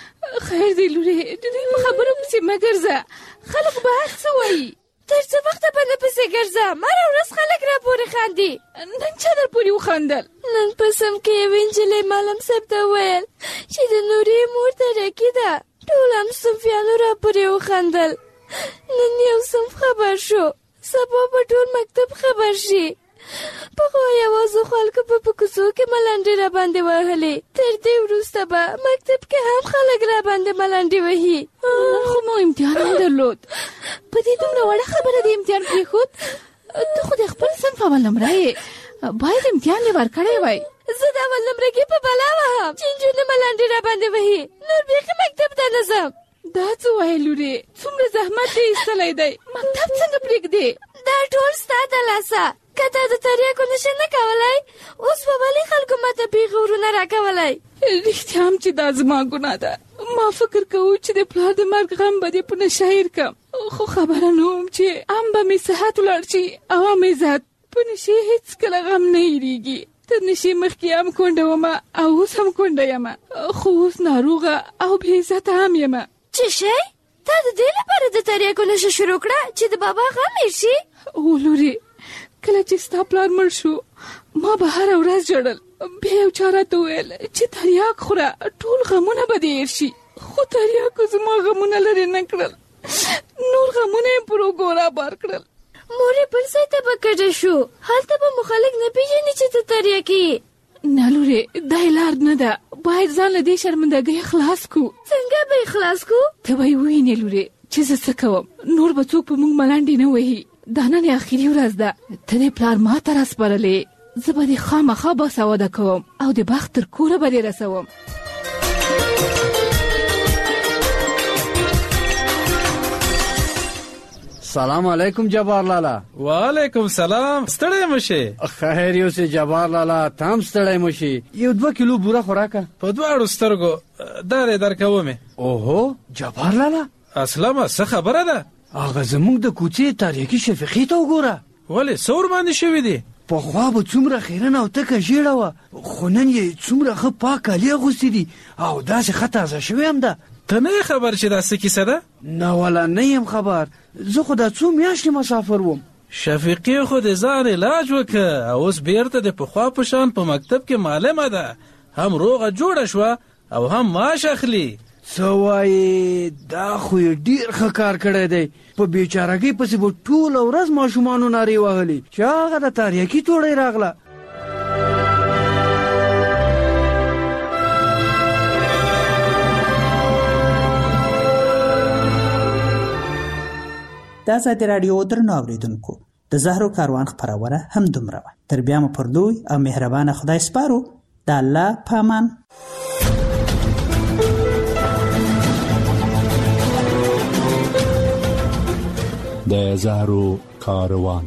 خیر دی لورې، د دوی په خبرو پسې مه ګرځه، خلک به هر څه وایي. تر څه وخته به نه پسې ګرځم؟ هره ورځ خلک را پورې خاندي. نن چا در پورې وخندل؟ نن په صنف کې یوې نجلۍ معلم صاحب ته وویل چې د نورې مور تریاکي ده. ټول هم صنفیانو را پورې وخندل. نن یو صنف خبر شو، سبا به ټول مکتب خبر شي. پخوا یوازې خلکو په کوڅو کې ملنډې را باندې وهلې، تر دې وروسته به مکتب کې هم خلک را باندې ملنډې وهي. خو مو امتحان هم درلود، په دې دومره وړه خبره د امتحان پرېښود؟ ته خو د خپل صنف اول نمره یې، باید امتحان یې ورکړی وای. زه د اول نمرګي په بلا وهم چې نجونې ملنډې را باندې وهي، نور بیخي مکتب ته نه ځم. دا څه وایې لورې؟ څومره زحمت دې ایستلی دی، مکتب څنګه پرېږدې؟ دا ټول ستا د لاسه. که تا د تریاکو نشه نه کولی، اوس به ولې خلکو ماته پیغورونه راکولی؟ رښتیا هم چې دا زما ګناه ده. ما فکر کوو چې د پلار د مرګ غم به دې په نشه هېر کړم، خو خبره نه وم چې ام به مې صحت ولاړ شي او ام عزت. په نشې هېڅکله غم نه هېرېږي. تر نشې مخکې هم کونډه ومه او اوس هم کونډه یمه، خو اوس ناروغه او بې عزته هم یمه. څه شی؟ تا د دې لپاره د تریاکو نشه شروع کړه چې د بابا غم هېر شي؟ او لورې، کله چې ستا پلار مړ شو ما به هره ورځ ژړل. بیا یو چا راته وویل چې تریاک خوره ټول غمونه به دې هېر شي، خو تریاکو زما غمونه لرې نه کړل، نور غمونه یې پر اوږو رابار کړل. مورې بل ځای ته به کډه شو، هلته به مو خلک نه پېژني چې ته تریاکي یې. نه لورې، دا یې لار نه ده، باید ځان له دې شرمندګۍ خلاص کړو. څنګه به یې خلاص کړو؟ ته به یې ووینې لورې چې زه څه کوم، نور به څوک په موږ ملنډې نه وهي. دا نن آخري ورځ ده، ته دې پلار ما ته راسپارلې، زه به دې خامخا باسواده کوم او د بخت تر کوره به دې رسوم. سلام علیکم جبار لالا. وعلیکم سلام. ستړی مشه؟ خیر یو سه جبار لالا، تام ستړی مشه. یو 2 کیلو بوره خوراکه په دواړو سترګو دارې درکومه. اوهو جبار لالا، اسلامه څه خبره ده؟ هغه زموږ د کوڅې تاریخي شفیقې ته وګوره. ولې څور باندې شوی دی؟ پخوا به څومره خیرنه او تکه ژیړه وه، خو نن یې څومره ښه پاک کالي اغوستي دي او داسې ښه تازه شوې هم ده. ته نه خبر چې دا څه کیسه ده؟ نه والا نه یم خبر، زه خو دا 2 میاشتې مسافر وم. شفیقې خو د ځان علاج وکړه او اوس بیرته د پخوا په شان په مکتب کې معلمه ده، هم روغه جوړه شوه او هم معاش اخلي. څه وایې؟ دا خو یې ډېر ښه کار کړی دی. په بیچارګۍ پسې به ټوله ورځ ماشومانو نارې وهلې چې هغه د تریاکي توړۍ راغله. د ازادي راډیو درنو اورېدونکو، د زهرو کاروان خپرونه هم دومره وه. تر بیا مو پر لوی او مهربانه خدای سپارو. د الله په امان. د زهرو کاروان.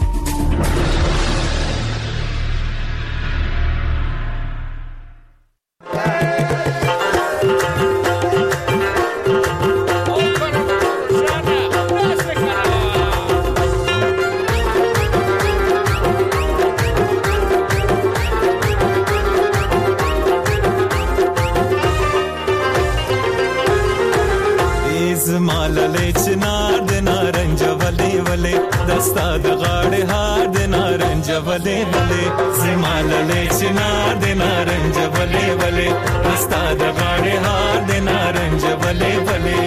دستا د غاړې هار د نارنج ولې ولې زماله چنار د نارنج ولې ولې دستا د غاړې هار د نارنج ولې ولې.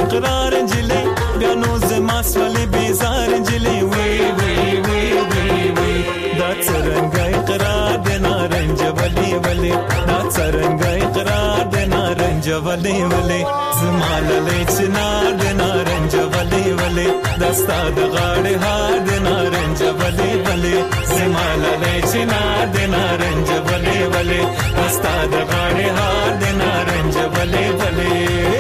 اقرار جلې بیا نو زما سولې بیزار جلې وی وی وی وی وی دا څرنګه اقرار د نارنج ولې ولې دا څرنګه اقرار د نارنج ولې ولې زما للې چنار د نارنج ولې ولې دستا د غاړې هار د نارنج ولې ولې زما للې چنار د نارنج ولې ولې دستا د غاړې هار د نارنج ولې ولې